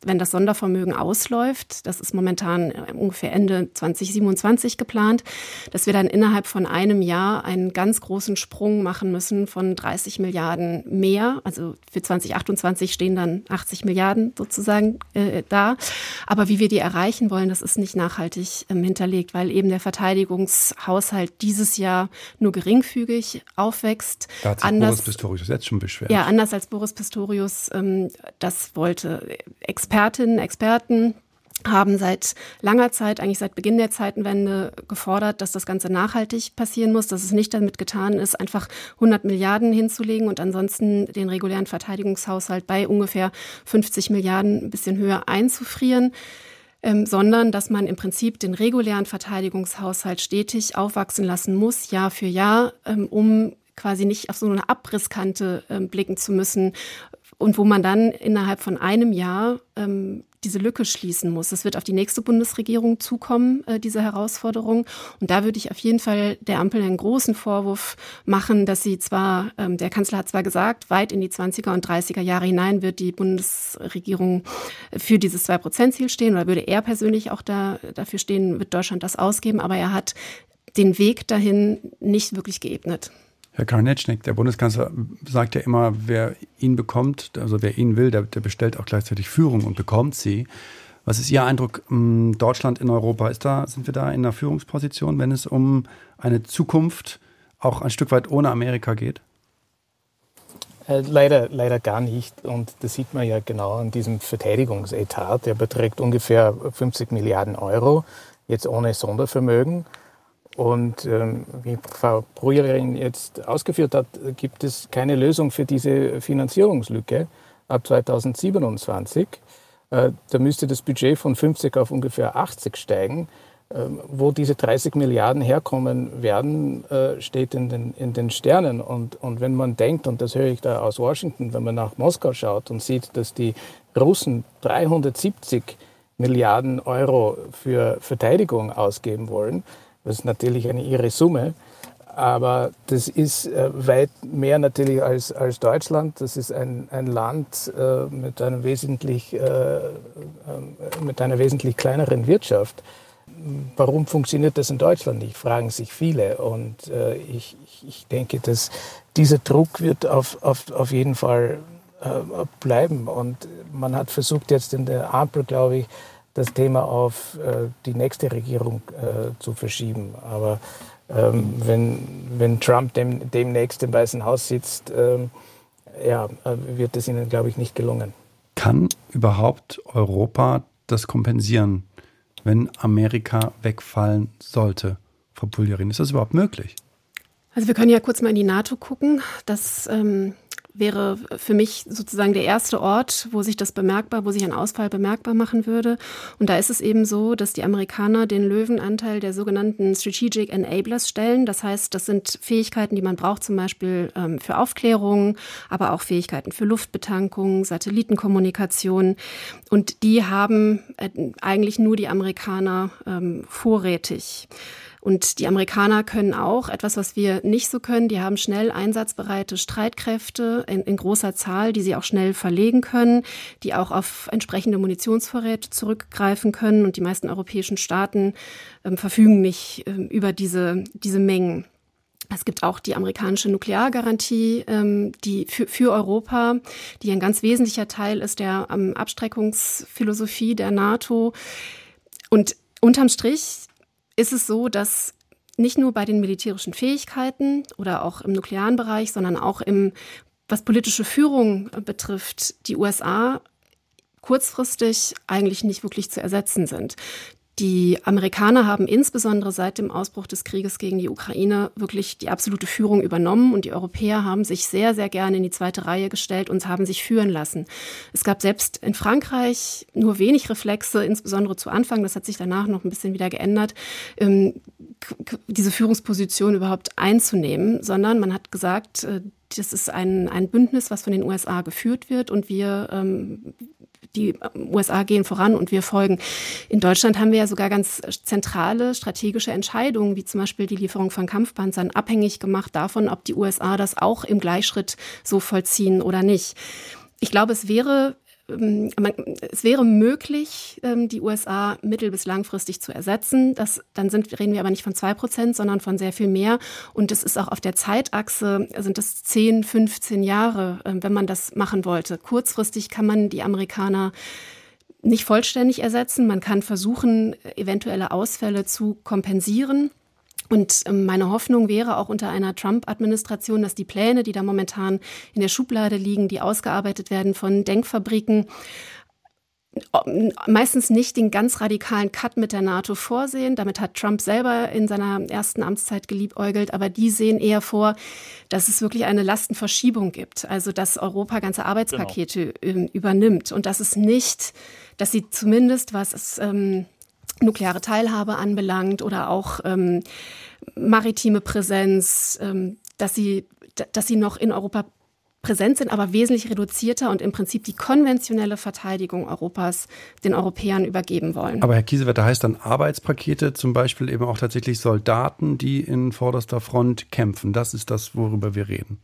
wenn das Sondervermögen ausläuft, das ist momentan ungefähr Ende zwanzig siebenundzwanzig geplant, dass wir dann innerhalb von einem Jahr einen ganz großen Sprung machen müssen von dreißig Milliarden mehr. Also für zwanzig achtundzwanzig stehen dann achtzig Milliarden sozusagen äh, da. Aber wie wir die erreichen wollen, das ist nicht nachhaltig ähm, hinterlegt, weil eben der Verteidigungshaushalt dieses Jahr nur geringfügig aufwächst. Da hat sich anders, Boris Pistorius jetzt schon beschwert. Ja, anders als Boris Pistorius ähm, das wollte. Expertinnen, Experten haben seit langer Zeit, eigentlich seit Beginn der Zeitenwende gefordert, dass das Ganze nachhaltig passieren muss, dass es nicht damit getan ist, einfach hundert Milliarden hinzulegen und ansonsten den regulären Verteidigungshaushalt bei ungefähr fünfzig Milliarden ein bisschen höher einzufrieren. Ähm, sondern dass man im Prinzip den regulären Verteidigungshaushalt stetig aufwachsen lassen muss, Jahr für Jahr, ähm, um quasi nicht auf so eine Abrisskante äh, blicken zu müssen und wo man dann innerhalb von einem Jahr ähm, diese Lücke schließen muss. Es wird auf die nächste Bundesregierung zukommen, äh, diese Herausforderung. Und da würde ich auf jeden Fall der Ampel einen großen Vorwurf machen, dass sie zwar, ähm, der Kanzler hat zwar gesagt, weit in die zwanziger und dreißiger Jahre hinein wird die Bundesregierung für dieses zwei Prozent Ziel stehen oder würde er persönlich auch da, dafür stehen, wird Deutschland das ausgeben, aber er hat den Weg dahin nicht wirklich geebnet. Herr Kranitschek, der Bundeskanzler sagt ja immer, wer ihn bekommt, also wer ihn will, der, der bestellt auch gleichzeitig Führung und bekommt sie. Was ist Ihr Eindruck, Deutschland in Europa? Ist da, sind wir da in einer Führungsposition, wenn es um eine Zukunft auch ein Stück weit ohne Amerika geht? Äh, leider, leider gar nicht. Und das sieht man ja genau an diesem Verteidigungsetat. Der beträgt ungefähr fünfzig Milliarden Euro, jetzt ohne Sondervermögen. Und ähm, wie Frau Brüggerin jetzt ausgeführt hat, gibt es keine Lösung für diese Finanzierungslücke ab zweitausendsiebenundzwanzig. Äh, da müsste das Budget von fünfzig auf ungefähr achtzig steigen. Äh, wo diese dreißig Milliarden herkommen werden, äh, steht in den, in den Sternen. Und, und wenn man denkt, und das höre ich da aus Washington, wenn man nach Moskau schaut und sieht, dass die Russen dreihundertsiebzig Milliarden Euro für Verteidigung ausgeben wollen, das ist natürlich eine irre Summe, aber das ist äh, weit mehr natürlich als, als Deutschland. Das ist ein, ein Land äh, mit, einem wesentlich, äh, äh, mit einer wesentlich kleineren Wirtschaft. Warum funktioniert das in Deutschland nicht, fragen sich viele. Und äh, ich, ich denke, dass dieser Druck wird auf, auf, auf jeden Fall äh, bleiben. Und man hat versucht jetzt in der Ampel, glaube ich, das Thema auf äh, die nächste Regierung äh, zu verschieben. Aber ähm, wenn, wenn Trump dem, demnächst im Weißen Haus sitzt, ähm, ja, äh, wird es ihnen, glaube ich, nicht gelungen. Kann überhaupt Europa das kompensieren, wenn Amerika wegfallen sollte? Frau Brüggerin, ist das überhaupt möglich? Also wir können ja kurz mal in die NATO gucken. Das ähm wäre für mich sozusagen der erste Ort, wo sich das bemerkbar, wo sich ein Ausfall bemerkbar machen würde. Und da ist es eben so, dass die Amerikaner den Löwenanteil der sogenannten Strategic Enablers stellen. Das heißt, das sind Fähigkeiten, die man braucht, zum Beispiel ähm, für Aufklärung, aber auch Fähigkeiten für Luftbetankung, Satellitenkommunikation. Und die haben äh, eigentlich nur die Amerikaner ähm, vorrätig. Und die Amerikaner können auch etwas, was wir nicht so können. Die haben schnell einsatzbereite Streitkräfte in, in großer Zahl, die sie auch schnell verlegen können, die auch auf entsprechende Munitionsvorräte zurückgreifen können. Und die meisten europäischen Staaten ähm, verfügen nicht ähm, über diese, diese Mengen. Es gibt auch die amerikanische Nukleargarantie, ähm, die für, für Europa, die ein ganz wesentlicher Teil ist der ähm, Abstreckungsphilosophie der NATO. Und unterm Strich ist es so, dass nicht nur bei den militärischen Fähigkeiten oder auch im nuklearen Bereich, sondern auch im, was politische Führung betrifft, die U S A kurzfristig eigentlich nicht wirklich zu ersetzen sind. Die Amerikaner haben insbesondere seit dem Ausbruch des Krieges gegen die Ukraine wirklich die absolute Führung übernommen und die Europäer haben sich sehr, sehr gerne in die zweite Reihe gestellt und haben sich führen lassen. Es gab selbst in Frankreich nur wenig Reflexe, insbesondere zu Anfang, das hat sich danach noch ein bisschen wieder geändert, diese Führungsposition überhaupt einzunehmen, sondern man hat gesagt, das ist ein, ein Bündnis, was von den U S A geführt wird und wir Die U S A gehen voran und wir folgen. In Deutschland haben wir ja sogar ganz zentrale strategische Entscheidungen, wie zum Beispiel die Lieferung von Kampfpanzern, abhängig gemacht davon, ob die U S A das auch im Gleichschritt so vollziehen oder nicht. Ich glaube, es wäre man, es wäre möglich, die U S A mittel- bis langfristig zu ersetzen. Das, dann sind, reden wir aber nicht von zwei Prozent, sondern von sehr viel mehr. Und es ist auch auf der Zeitachse, sind es zehn, fünfzehn Jahre, wenn man das machen wollte. Kurzfristig kann man die Amerikaner nicht vollständig ersetzen. Man kann versuchen, eventuelle Ausfälle zu kompensieren. Und meine Hoffnung wäre auch unter einer Trump-Administration, dass die Pläne, die da momentan in der Schublade liegen, die ausgearbeitet werden von Denkfabriken, meistens nicht den ganz radikalen Cut mit der NATO vorsehen. Damit hat Trump selber in seiner ersten Amtszeit geliebäugelt. Aber die sehen eher vor, dass es wirklich eine Lastenverschiebung gibt. Also dass Europa ganze Arbeitspakete genau. übernimmt. Und dass es nicht, dass sie zumindest, was es ähm, nukleare Teilhabe anbelangt oder auch ähm, maritime Präsenz, ähm, dass sie, dass sie noch in Europa präsent sind, aber wesentlich reduzierter und im Prinzip die konventionelle Verteidigung Europas den Europäern übergeben wollen. Aber Herr Kiesewetter, heißt dann Arbeitspakete zum Beispiel eben auch tatsächlich Soldaten, die in vorderster Front kämpfen? Das ist das, worüber wir reden.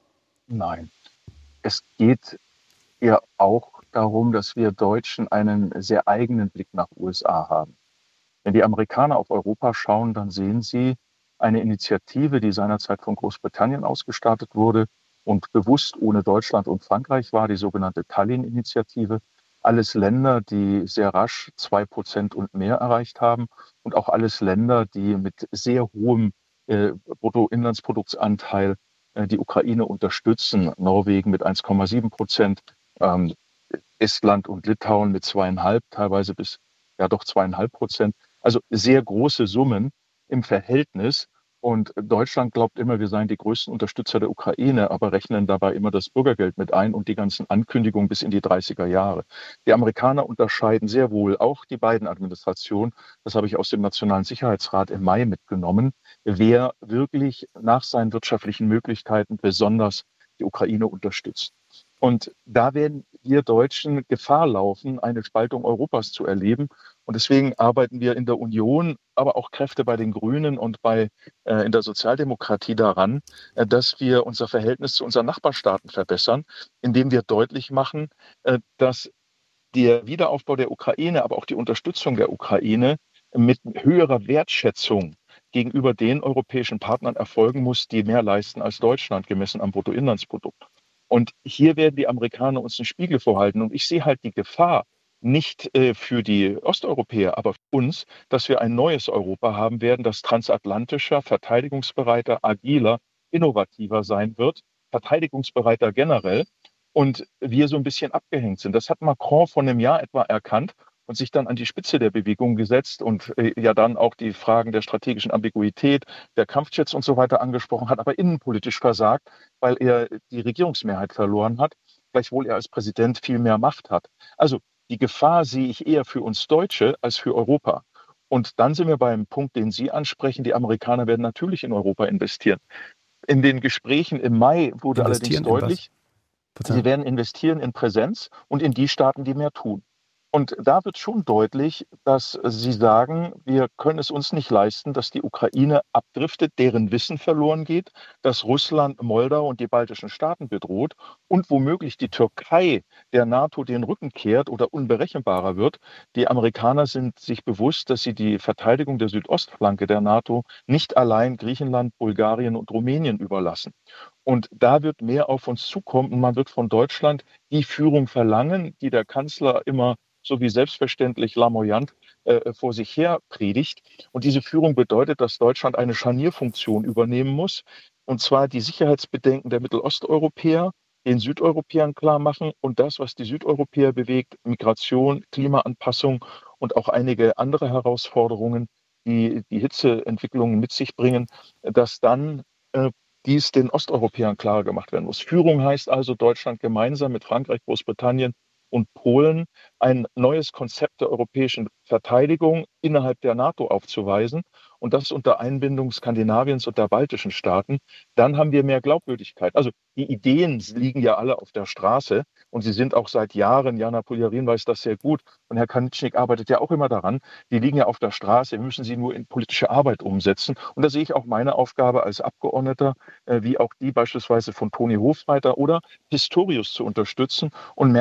Nein, es geht ja auch darum, dass wir Deutschen einen sehr eigenen Blick nach U S A haben. Wenn die Amerikaner auf Europa schauen, dann sehen sie eine Initiative, die seinerzeit von Großbritannien ausgestartet wurde und bewusst ohne Deutschland und Frankreich war, die sogenannte Tallinn-Initiative. Alles Länder, die sehr rasch zwei Prozent und mehr erreicht haben und auch alles Länder, die mit sehr hohem äh, Bruttoinlandsproduktanteil äh, die Ukraine unterstützen. Norwegen mit eins Komma sieben Prozent, ähm, Estland und Litauen mit zweieinhalb, teilweise bis ja doch zweieinhalb Prozent. Also sehr große Summen im Verhältnis. Und Deutschland glaubt immer, wir seien die größten Unterstützer der Ukraine, aber rechnen dabei immer das Bürgergeld mit ein und die ganzen Ankündigungen bis in die dreißiger Jahre. Die Amerikaner unterscheiden sehr wohl, auch die beiden Administrationen, das habe ich aus dem Nationalen Sicherheitsrat im Mai mitgenommen, wer wirklich nach seinen wirtschaftlichen Möglichkeiten besonders die Ukraine unterstützt. Und da werden wir Deutschen Gefahr laufen, eine Spaltung Europas zu erleben. Und deswegen arbeiten wir in der Union, aber auch Kräfte bei den Grünen und bei, äh, in der Sozialdemokratie daran, äh, dass wir unser Verhältnis zu unseren Nachbarstaaten verbessern, indem wir deutlich machen, äh, dass der Wiederaufbau der Ukraine, aber auch die Unterstützung der Ukraine mit höherer Wertschätzung gegenüber den europäischen Partnern erfolgen muss, die mehr leisten als Deutschland, gemessen am Bruttoinlandsprodukt. Und hier werden die Amerikaner uns einen Spiegel vorhalten. Und ich sehe halt die Gefahr, nicht äh, für die Osteuropäer, aber für uns, dass wir ein neues Europa haben werden, das transatlantischer, verteidigungsbereiter, agiler, innovativer sein wird, verteidigungsbereiter generell. Und wir so ein bisschen abgehängt sind. Das hat Macron vor einem Jahr etwa erkannt und sich dann an die Spitze der Bewegung gesetzt und äh, ja dann auch die Fragen der strategischen Ambiguität, der Kampfjets und so weiter angesprochen hat, aber innenpolitisch versagt, weil er die Regierungsmehrheit verloren hat, gleichwohl er als Präsident viel mehr Macht hat. Also die Gefahr sehe ich eher für uns Deutsche als für Europa. Und dann sind wir beim Punkt, den Sie ansprechen. Die Amerikaner werden natürlich in Europa investieren. In den Gesprächen im Mai wurde allerdings deutlich, sie werden investieren in Präsenz und in die Staaten, die mehr tun. Und da wird schon deutlich, dass sie sagen, wir können es uns nicht leisten, dass die Ukraine abdriftet, deren Wissen verloren geht, dass Russland, Moldau und die baltischen Staaten bedroht und womöglich die Türkei der NATO den Rücken kehrt oder unberechenbarer wird. Die Amerikaner sind sich bewusst, dass sie die Verteidigung der Südostflanke der NATO nicht allein Griechenland, Bulgarien und Rumänien überlassen. Und da wird mehr auf uns zukommen und man wird von Deutschland die Führung verlangen, die der Kanzler immer so wie selbstverständlich lamoyant äh, vor sich her predigt. Und diese Führung bedeutet, dass Deutschland eine Scharnierfunktion übernehmen muss, und zwar die Sicherheitsbedenken der Mittelosteuropäer den Südeuropäern klar machen und das, was die Südeuropäer bewegt, Migration, Klimaanpassung und auch einige andere Herausforderungen, die die Hitzeentwicklungen mit sich bringen, dass dann äh, dies den Osteuropäern klar gemacht werden muss. Führung heißt also, Deutschland gemeinsam mit Frankreich, Großbritannien und Polen ein neues Konzept der europäischen Verteidigung innerhalb der NATO aufzuweisen und das unter Einbindung Skandinaviens und der baltischen Staaten, dann haben wir mehr Glaubwürdigkeit. Also die Ideen liegen ja alle auf der Straße und sie sind auch seit Jahren, Jana Puljarin weiß das sehr gut und Herr Kanicznik arbeitet ja auch immer daran, die liegen ja auf der Straße, wir müssen sie nur in politische Arbeit umsetzen. Und da sehe ich auch meine Aufgabe als Abgeordneter, wie auch die beispielsweise von Toni Hofreiter oder Pistorius zu unterstützen. Und Merz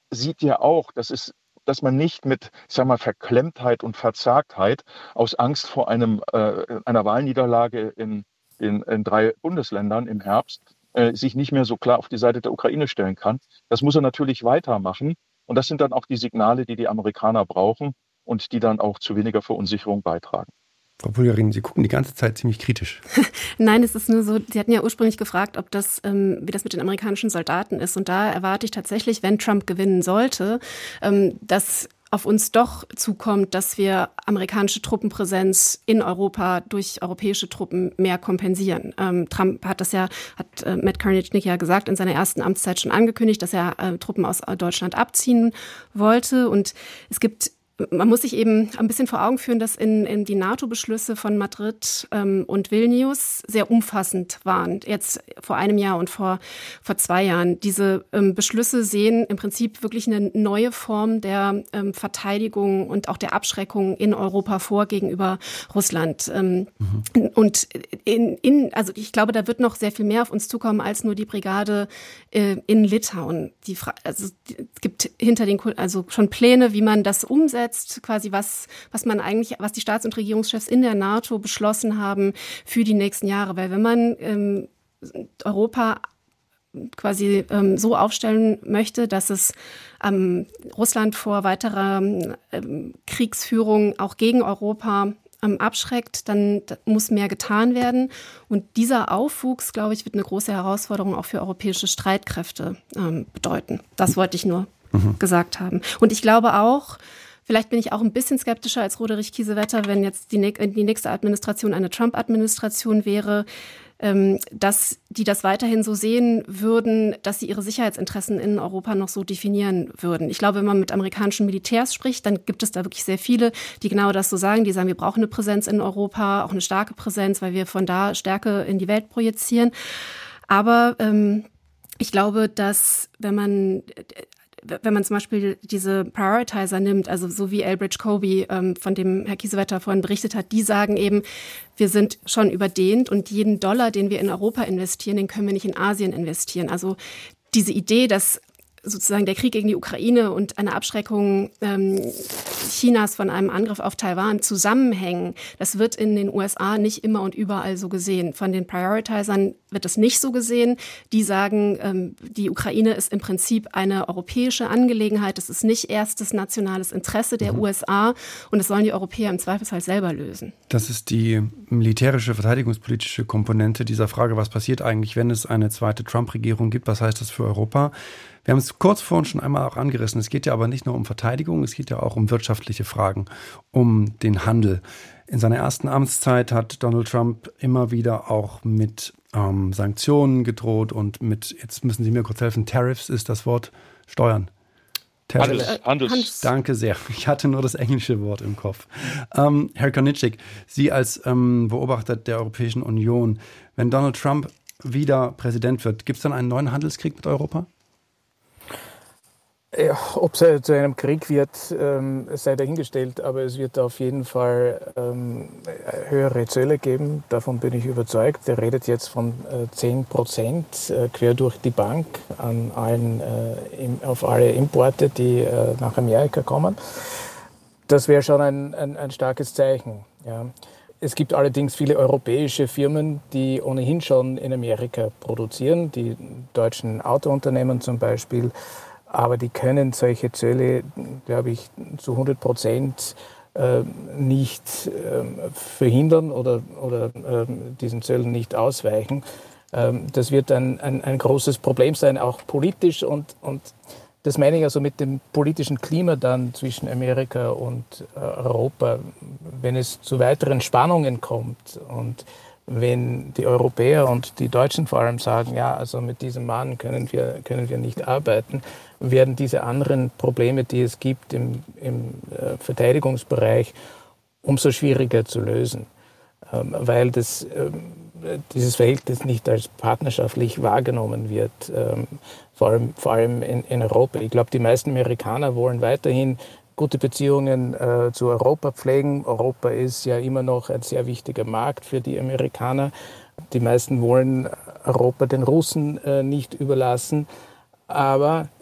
sieht ja auch, dass es dass man nicht mit, ich sag mal, Verklemmtheit und Verzagtheit aus Angst vor einem, äh, einer Wahlniederlage in, in, in drei Bundesländern im Herbst äh, sich nicht mehr so klar auf die Seite der Ukraine stellen kann. Das muss er natürlich weitermachen. Und das sind dann auch die Signale, die die Amerikaner brauchen und die dann auch zu weniger Verunsicherung beitragen. Frau Bulgarin, Sie gucken die ganze Zeit ziemlich kritisch. Nein, es ist nur so, Sie hatten ja ursprünglich gefragt, ob das, ähm, wie das mit den amerikanischen Soldaten ist. Und da erwarte ich tatsächlich, wenn Trump gewinnen sollte, ähm, dass auf uns doch zukommt, dass wir amerikanische Truppenpräsenz in Europa durch europäische Truppen mehr kompensieren. Ähm, Trump hat das ja, hat äh, Matt Carney ja gesagt, in seiner ersten Amtszeit schon angekündigt, dass er äh, Truppen aus Deutschland abziehen wollte. Und es gibt Man muss sich eben ein bisschen vor Augen führen, dass in, in die NATO-Beschlüsse von Madrid ähm, und Vilnius sehr umfassend waren. Jetzt vor einem Jahr und vor, vor zwei Jahren. Diese ähm, Beschlüsse sehen im Prinzip wirklich eine neue Form der ähm, Verteidigung und auch der Abschreckung in Europa vor gegenüber Russland. Ähm, mhm. Und in, in, also ich glaube, da wird noch sehr viel mehr auf uns zukommen als nur die Brigade äh, in Litauen. Die, also, es gibt hinter den, also schon Pläne, wie man das umsetzt. Quasi was, was man eigentlich, was die Staats- und Regierungschefs in der NATO beschlossen haben für die nächsten Jahre. Weil wenn man ähm, Europa quasi ähm, so aufstellen möchte, dass es ähm, Russland vor weiterer ähm, Kriegsführung auch gegen Europa ähm, abschreckt, dann muss mehr getan werden. Und dieser Aufwuchs, glaube ich, wird eine große Herausforderung auch für europäische Streitkräfte ähm, bedeuten. Das wollte ich nur mhm. gesagt haben. Und ich glaube auch, vielleicht bin ich auch ein bisschen skeptischer als Roderich Kiesewetter, wenn jetzt die, die nächste Administration eine Trump-Administration wäre, ähm, dass die das weiterhin so sehen würden, dass sie ihre Sicherheitsinteressen in Europa noch so definieren würden. Ich glaube, wenn man mit amerikanischen Militärs spricht, dann gibt es da wirklich sehr viele, die genau das so sagen. Die sagen, wir brauchen eine Präsenz in Europa, auch eine starke Präsenz, weil wir von da Stärke in die Welt projizieren. Aber ähm, ich glaube, dass wenn man wenn man zum Beispiel diese Prioritizer nimmt, also so wie Elbridge Colby, ähm, von dem Herr Kiesewetter vorhin berichtet hat, die sagen eben, wir sind schon überdehnt und jeden Dollar, den wir in Europa investieren, den können wir nicht in Asien investieren. Also diese Idee, dass sozusagen der Krieg gegen die Ukraine und eine Abschreckung ähm, Chinas von einem Angriff auf Taiwan zusammenhängen, das wird in den U S A nicht immer und überall so gesehen. Von den Prioritizern wird das nicht so gesehen. Die sagen, ähm, die Ukraine ist im Prinzip eine europäische Angelegenheit. Es ist nicht erstes nationales Interesse der mhm. U S A und das sollen die Europäer im Zweifelsfall selber lösen. Das ist die militärische, verteidigungspolitische Komponente dieser Frage, was passiert eigentlich, wenn es eine zweite Trump-Regierung gibt? Was heißt das für Europa? Wir haben es kurz vorhin schon einmal auch angerissen. Es geht ja aber nicht nur um Verteidigung, es geht ja auch um wirtschaftliche Fragen, um den Handel. In seiner ersten Amtszeit hat Donald Trump immer wieder auch mit ähm, Sanktionen gedroht und mit, jetzt müssen Sie mir kurz helfen, Tariffs ist das Wort, Steuern. Handels, Handels. Danke sehr. Ich hatte nur das englische Wort im Kopf. Ähm, Herr Konicek, Sie als ähm, Beobachter der Europäischen Union, wenn Donald Trump wieder Präsident wird, gibt es dann einen neuen Handelskrieg mit Europa? Ja, ob es zu einem Krieg wird, ähm, sei dahingestellt, aber es wird auf jeden Fall ähm, höhere Zölle geben, davon bin ich überzeugt. Er redet jetzt von äh, zehn Prozent äh, quer durch die Bank an allen, äh, im, auf alle Importe, die äh, nach Amerika kommen. Das wäre schon ein, ein, ein starkes Zeichen. Ja. Es gibt allerdings viele europäische Firmen, die ohnehin schon in Amerika produzieren, die deutschen Autounternehmen zum Beispiel. Aber die können solche Zölle, glaube ich, zu hundert Prozent äh, nicht äh, verhindern oder, oder äh, diesen Zöllen nicht ausweichen. Ähm, das wird ein, ein, ein großes Problem sein, auch politisch. Und, und das meine ich also mit dem politischen Klima dann zwischen Amerika und äh, Europa, wenn es zu weiteren Spannungen kommt und wenn die Europäer und die Deutschen vor allem sagen, ja, also mit diesem Mann können wir, können wir nicht arbeiten, werden diese anderen Probleme, die es gibt im, im äh, Verteidigungsbereich, umso schwieriger zu lösen, ähm, weil das, äh, dieses Verhältnis nicht als partnerschaftlich wahrgenommen wird, ähm, vor allem, vor allem in, in Europa. Ich glaube, die meisten Amerikaner wollen weiterhin gute Beziehungen äh, zu Europa pflegen. Europa ist ja immer noch ein sehr wichtiger Markt für die Amerikaner. Die meisten wollen Europa den Russen äh, nicht überlassen. Aber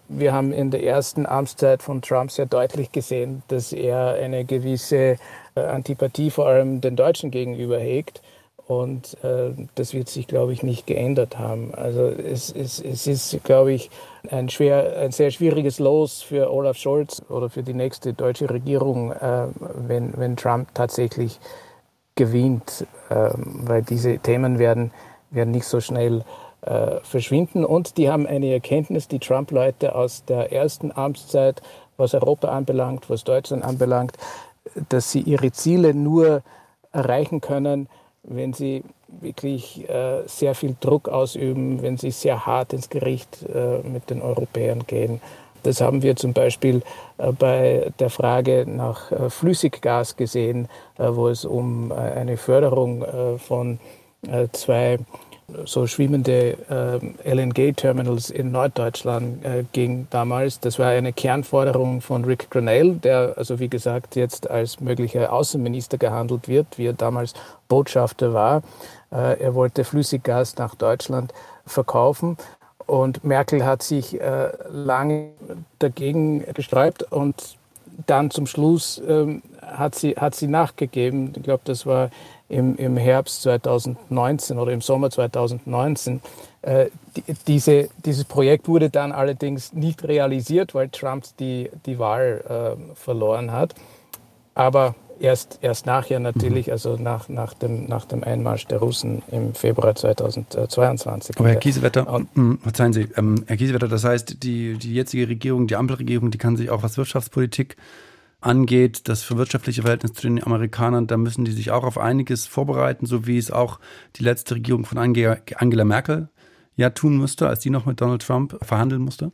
wir haben in der ersten Amtszeit von Trump sehr deutlich gesehen, dass er eine gewisse äh, Antipathie vor allem den Deutschen gegenüber hegt. Und äh, das wird sich, glaube ich, nicht geändert haben. Also es, es, es ist, glaube ich, ein, schwer, ein sehr schwieriges Los für Olaf Scholz oder für die nächste deutsche Regierung, äh, wenn, wenn Trump tatsächlich gewinnt, äh, weil diese Themen werden, werden nicht so schnell äh, verschwinden. Und die haben eine Erkenntnis, die Trump-Leute aus der ersten Amtszeit, was Europa anbelangt, was Deutschland anbelangt, dass sie ihre Ziele nur erreichen können, wenn sie wirklich äh, sehr viel Druck ausüben, wenn sie sehr hart ins Gericht äh, mit den Europäern gehen. Das haben wir zum Beispiel äh, bei der Frage nach äh, Flüssiggas gesehen, äh, wo es um äh, eine Förderung äh, von äh, zwei so schwimmende äh, L N G-Terminals in Norddeutschland äh, ging damals. Das war eine Kernforderung von Rick Grenell, der, also wie gesagt, jetzt als möglicher Außenminister gehandelt wird, wie er damals Botschafter war. Äh, er wollte Flüssiggas nach Deutschland verkaufen. Und Merkel hat sich äh, lange dagegen gesträubt und dann zum Schluss ähm, hat sie, hat sie nachgegeben. Ich glaube, das war im, im Herbst zweitausendneunzehn oder im Sommer zweitausendneunzehn. Äh, die, diese, dieses Projekt wurde dann allerdings nicht realisiert, weil Trump die, die Wahl äh, verloren hat. Aber erst, erst nachher natürlich, also nach, nach, dem, nach dem Einmarsch der Russen im Februar zweitausendzweiundzwanzig. Aber Herr Kiesewetter, und, verzeihen Sie, ähm, Herr Kiesewetter, das heißt, die, die jetzige Regierung, die Ampelregierung, die kann sich auch, was Wirtschaftspolitik angeht, das für wirtschaftliche Verhältnis zu den Amerikanern, da müssen die sich auch auf einiges vorbereiten, so wie es auch die letzte Regierung von Angela Merkel ja tun musste, als die noch mit Donald Trump verhandeln musste?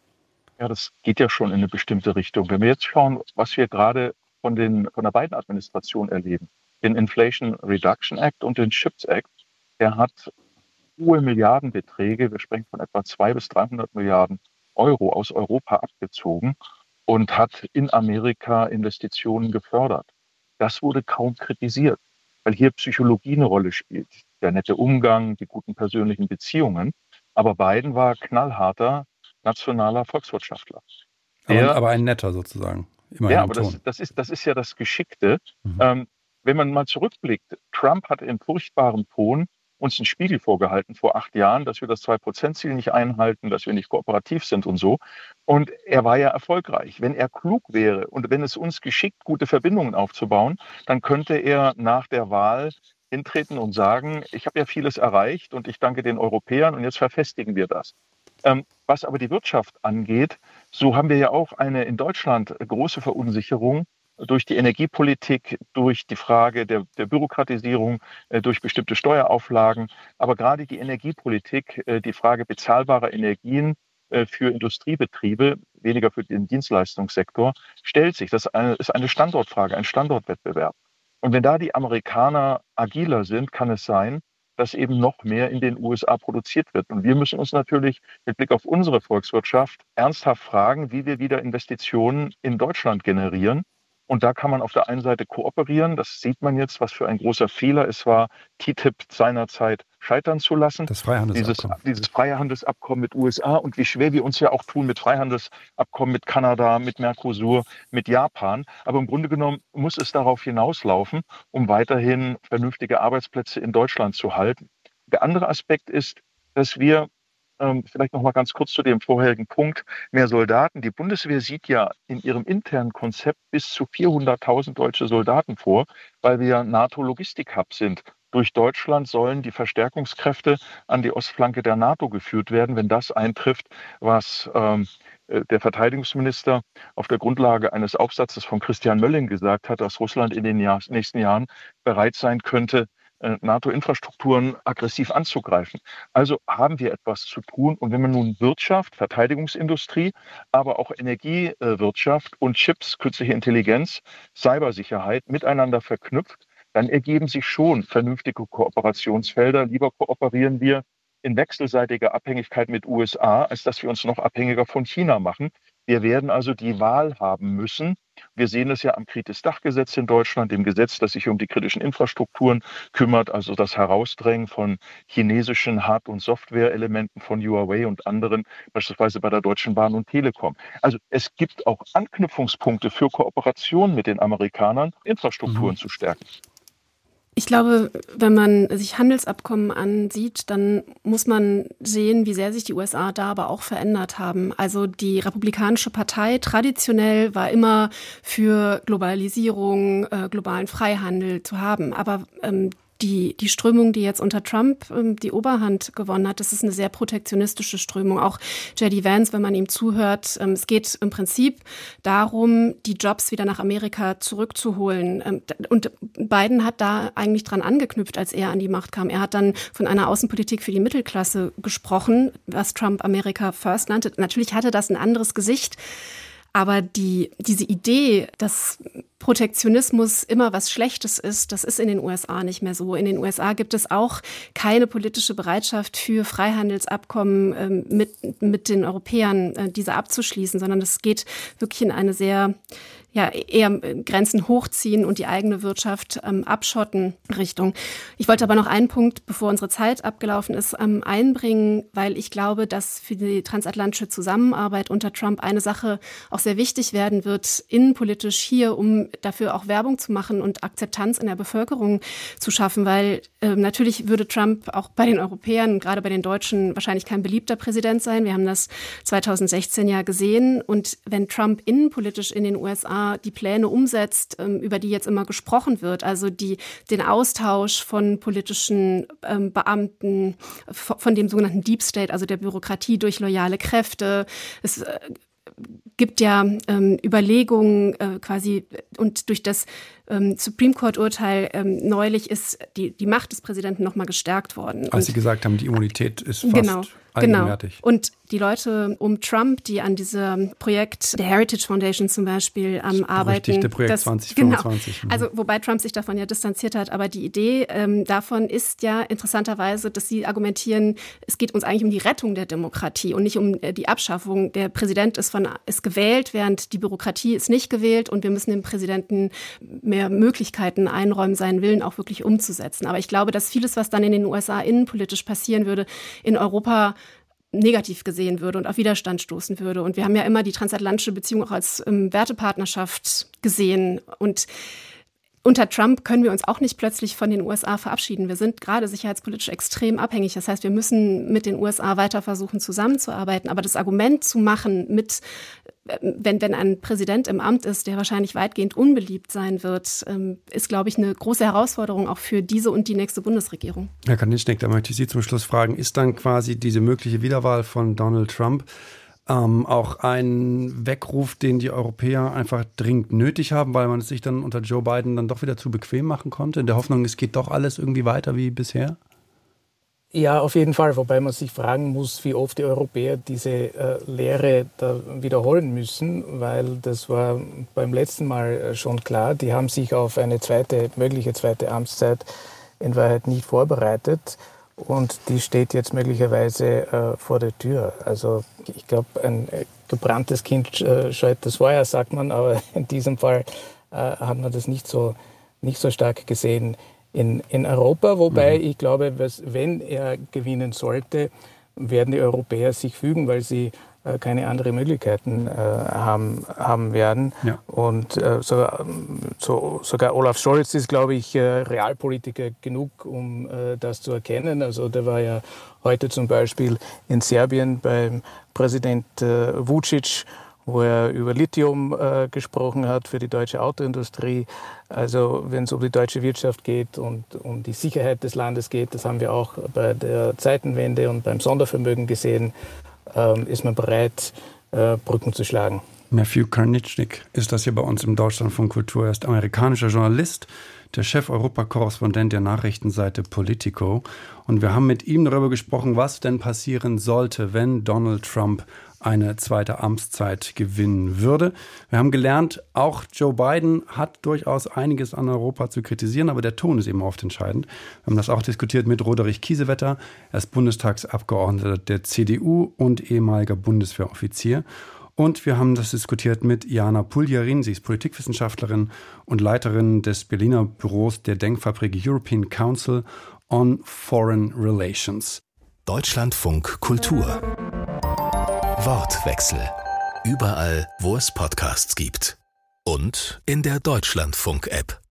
Ja, das geht ja schon in eine bestimmte Richtung. Wenn wir jetzt schauen, was wir gerade von, den, von der Biden-Administration erleben, den Inflation Reduction Act und den CHIPS Act, der hat hohe Milliardenbeträge, wir sprechen von etwa zweihundert bis dreihundert Milliarden Euro aus Europa abgezogen und hat in Amerika Investitionen gefördert. Das wurde kaum kritisiert, weil hier Psychologie eine Rolle spielt. Der nette Umgang, die guten persönlichen Beziehungen. Aber Biden war knallharter nationaler Volkswirtschaftler. Der, aber, aber ein netter sozusagen. Ja, aber das, das, ist, das ist ja das Geschickte. Mhm. Ähm, wenn man mal zurückblickt, Trump hat in furchtbarem Ton uns einen Spiegel vorgehalten vor acht Jahren, dass wir das zwei Prozent Ziel nicht einhalten, dass wir nicht kooperativ sind und so. Und er war ja erfolgreich. Wenn er klug wäre und wenn es uns geschickt, gute Verbindungen aufzubauen, dann könnte er nach der Wahl hintreten und sagen, ich habe ja vieles erreicht und ich danke den Europäern und jetzt verfestigen wir das. Ähm, was aber die Wirtschaft angeht, so haben wir ja auch eine in Deutschland große Verunsicherung durch die Energiepolitik, durch die Frage der, der Bürokratisierung, äh, durch bestimmte Steuerauflagen. Aber gerade die Energiepolitik, äh, die Frage bezahlbarer Energien äh, für Industriebetriebe, weniger für den Dienstleistungssektor, stellt sich. Das ist eine, ist eine Standortfrage, ein Standortwettbewerb. Und wenn da die Amerikaner agiler sind, kann es sein, dass eben noch mehr in den U S A produziert wird. Und wir müssen uns natürlich mit Blick auf unsere Volkswirtschaft ernsthaft fragen, wie wir wieder Investitionen in Deutschland generieren. Und da kann man auf der einen Seite kooperieren. Das sieht man jetzt, was für ein großer Fehler es war, T T I P seinerzeit scheitern zu lassen. Das Freihandelsabkommen. Dieses, dieses Freihandelsabkommen mit U S A und wie schwer wir uns ja auch tun mit Freihandelsabkommen mit Kanada, mit Mercosur, mit Japan. Aber im Grunde genommen muss es darauf hinauslaufen, um weiterhin vernünftige Arbeitsplätze in Deutschland zu halten. Der andere Aspekt ist, dass wir Ähm, vielleicht noch mal ganz kurz zu dem vorherigen Punkt, mehr Soldaten. Die Bundeswehr sieht ja in ihrem internen Konzept bis zu vierhunderttausend deutsche Soldaten vor, weil wir NATO-Logistik-Hub sind. Durch Deutschland sollen die Verstärkungskräfte an die Ostflanke der NATO geführt werden, wenn das eintrifft, was ähm, der Verteidigungsminister auf der Grundlage eines Aufsatzes von Christian Mölling gesagt hat, dass Russland in den Jahr, nächsten Jahren bereit sein könnte, NATO-Infrastrukturen aggressiv anzugreifen. Also haben wir etwas zu tun. Und wenn man nun Wirtschaft, Verteidigungsindustrie, aber auch Energiewirtschaft und Chips, künstliche Intelligenz, Cybersicherheit miteinander verknüpft, dann ergeben sich schon vernünftige Kooperationsfelder. Lieber kooperieren wir in wechselseitiger Abhängigkeit mit U S A, als dass wir uns noch abhängiger von China machen. Wir werden also die Wahl haben müssen. Wir sehen es ja am Kritis-Dach-Gesetz in Deutschland, dem Gesetz, das sich um die kritischen Infrastrukturen kümmert, also das Herausdrängen von chinesischen Hard- und Software-Elementen von Huawei und anderen, beispielsweise bei der Deutschen Bahn und Telekom. Also es gibt auch Anknüpfungspunkte für Kooperation mit den Amerikanern, Infrastrukturen mhm. zu stärken. Ich glaube, wenn man sich Handelsabkommen ansieht, dann muss man sehen, wie sehr sich die U S A da aber auch verändert haben. Also die Republikanische Partei traditionell war immer für Globalisierung, äh, globalen Freihandel zu haben. Aber ähm, Die, die Strömung, die jetzt unter Trump ähm, die Oberhand gewonnen hat, das ist eine sehr protektionistische Strömung. Auch J D Vance, wenn man ihm zuhört, ähm, es geht im Prinzip darum, die Jobs wieder nach Amerika zurückzuholen. Ähm, und Biden hat da eigentlich dran angeknüpft, als er an die Macht kam. Er hat dann von einer Außenpolitik für die Mittelklasse gesprochen, was Trump America First nannte. Natürlich hatte das ein anderes Gesicht. Aber die, diese Idee, dass Protektionismus immer was Schlechtes ist, das ist in den U S A nicht mehr so. In den U S A gibt es auch keine politische Bereitschaft für Freihandelsabkommen ähm, mit, mit den Europäern, äh, diese abzuschließen, sondern es geht wirklich in eine sehr, ja, eher Grenzen hochziehen und die eigene Wirtschaft ähm, abschotten Richtung. Ich wollte aber noch einen Punkt, bevor unsere Zeit abgelaufen ist, ähm, einbringen, weil ich glaube, dass für die transatlantische Zusammenarbeit unter Trump eine Sache auch sehr wichtig werden wird, innenpolitisch hier, um dafür auch Werbung zu machen und Akzeptanz in der Bevölkerung zu schaffen, weil äh, natürlich würde Trump auch bei den Europäern, gerade bei den Deutschen, wahrscheinlich kein beliebter Präsident sein. Wir haben das zweitausendsechzehn ja gesehen. Und wenn Trump innenpolitisch in den U S A die Pläne umsetzt, ähm, über die jetzt immer gesprochen wird, also die, den Austausch von politischen ähm, Beamten, von, von dem sogenannten Deep State, also der Bürokratie durch loyale Kräfte, es äh, gibt ja ähm, Überlegungen äh, quasi und durch das ähm, Supreme Court-Urteil ähm, neulich ist die, die Macht des Präsidenten nochmal gestärkt worden. Als und Sie gesagt haben, die Immunität ist fast genau, allgegenwärtig. Genau. Und die Leute um Trump, die an diesem Projekt der Heritage Foundation zum Beispiel ähm, das arbeiten. Das Projekt das, zwanzig fünfundzwanzig. Genau. Also wobei Trump sich davon ja distanziert hat, aber die Idee ähm, davon ist ja interessanterweise, dass sie argumentieren, es geht uns eigentlich um die Rettung der Demokratie und nicht um äh, die Abschaffung. Der Präsident ist, von, ist gewählt, während die Bürokratie ist nicht gewählt und wir müssen dem Präsidenten mehr Möglichkeiten einräumen, seinen Willen auch wirklich umzusetzen. Aber ich glaube, dass vieles, was dann in den U S A innenpolitisch passieren würde, in Europa negativ gesehen würde und auf Widerstand stoßen würde. Und wir haben ja immer die transatlantische Beziehung auch als ähm, Wertepartnerschaft gesehen. Und unter Trump können wir uns auch nicht plötzlich von den U S A verabschieden. Wir sind gerade sicherheitspolitisch extrem abhängig. Das heißt, wir müssen mit den U S A weiter versuchen, zusammenzuarbeiten. Aber das Argument zu machen, mit, wenn, wenn ein Präsident im Amt ist, der wahrscheinlich weitgehend unbeliebt sein wird, ist, glaube ich, eine große Herausforderung auch für diese und die nächste Bundesregierung. Herr Kanischnik, da möchte ich Sie zum Schluss fragen, ist dann quasi diese mögliche Wiederwahl von Donald Trump Ähm, auch ein Weckruf, den die Europäer einfach dringend nötig haben, weil man es sich dann unter Joe Biden dann doch wieder zu bequem machen konnte, in der Hoffnung, es geht doch alles irgendwie weiter wie bisher? Ja, auf jeden Fall, wobei man sich fragen muss, wie oft die Europäer diese äh, Lehre da wiederholen müssen, weil das war beim letzten Mal schon klar, die haben sich auf eine zweite, mögliche zweite Amtszeit in Wahrheit nicht vorbereitet. Und die steht jetzt möglicherweise äh, vor der Tür. Also ich glaube, ein äh, gebranntes Kind äh, scheut das Feuer, sagt man, aber in diesem Fall äh, hat man das nicht so, nicht so stark gesehen in, in Europa. Wobei mhm. ich glaube, was, wenn er gewinnen sollte, werden die Europäer sich fügen, weil sie äh, keine anderen Möglichkeiten äh, haben, haben werden. Ja. Und äh, sogar, so, sogar Olaf Scholz ist, glaube ich, äh, Realpolitiker genug, um äh, das zu erkennen. Also der war ja heute zum Beispiel in Serbien beim Präsident äh, Vučić, wo er über Lithium äh, gesprochen hat für die deutsche Autoindustrie. Also wenn es um die deutsche Wirtschaft geht und um die Sicherheit des Landes geht, das haben wir auch bei der Zeitenwende und beim Sondervermögen gesehen, ähm, ist man bereit, äh, Brücken zu schlagen. Matthew Kanischnik ist das hier bei uns im Deutschlandfunk Kultur. Er ist amerikanischer Journalist, der Chef-Europa-Korrespondent der Nachrichtenseite Politico. Und wir haben mit ihm darüber gesprochen, was denn passieren sollte, wenn Donald Trump eine zweite Amtszeit gewinnen würde. Wir haben gelernt, auch Joe Biden hat durchaus einiges an Europa zu kritisieren, aber der Ton ist eben oft entscheidend. Wir haben das auch diskutiert mit Roderich Kiesewetter. Er ist Bundestagsabgeordneter der C D U und ehemaliger Bundeswehroffizier. Und wir haben das diskutiert mit Jana Puljarin. Sie ist Politikwissenschaftlerin und Leiterin des Berliner Büros der Denkfabrik European Council on Foreign Relations. Deutschlandfunk Kultur. Wortwechsel. Überall, wo es Podcasts gibt. Und in der Deutschlandfunk-App.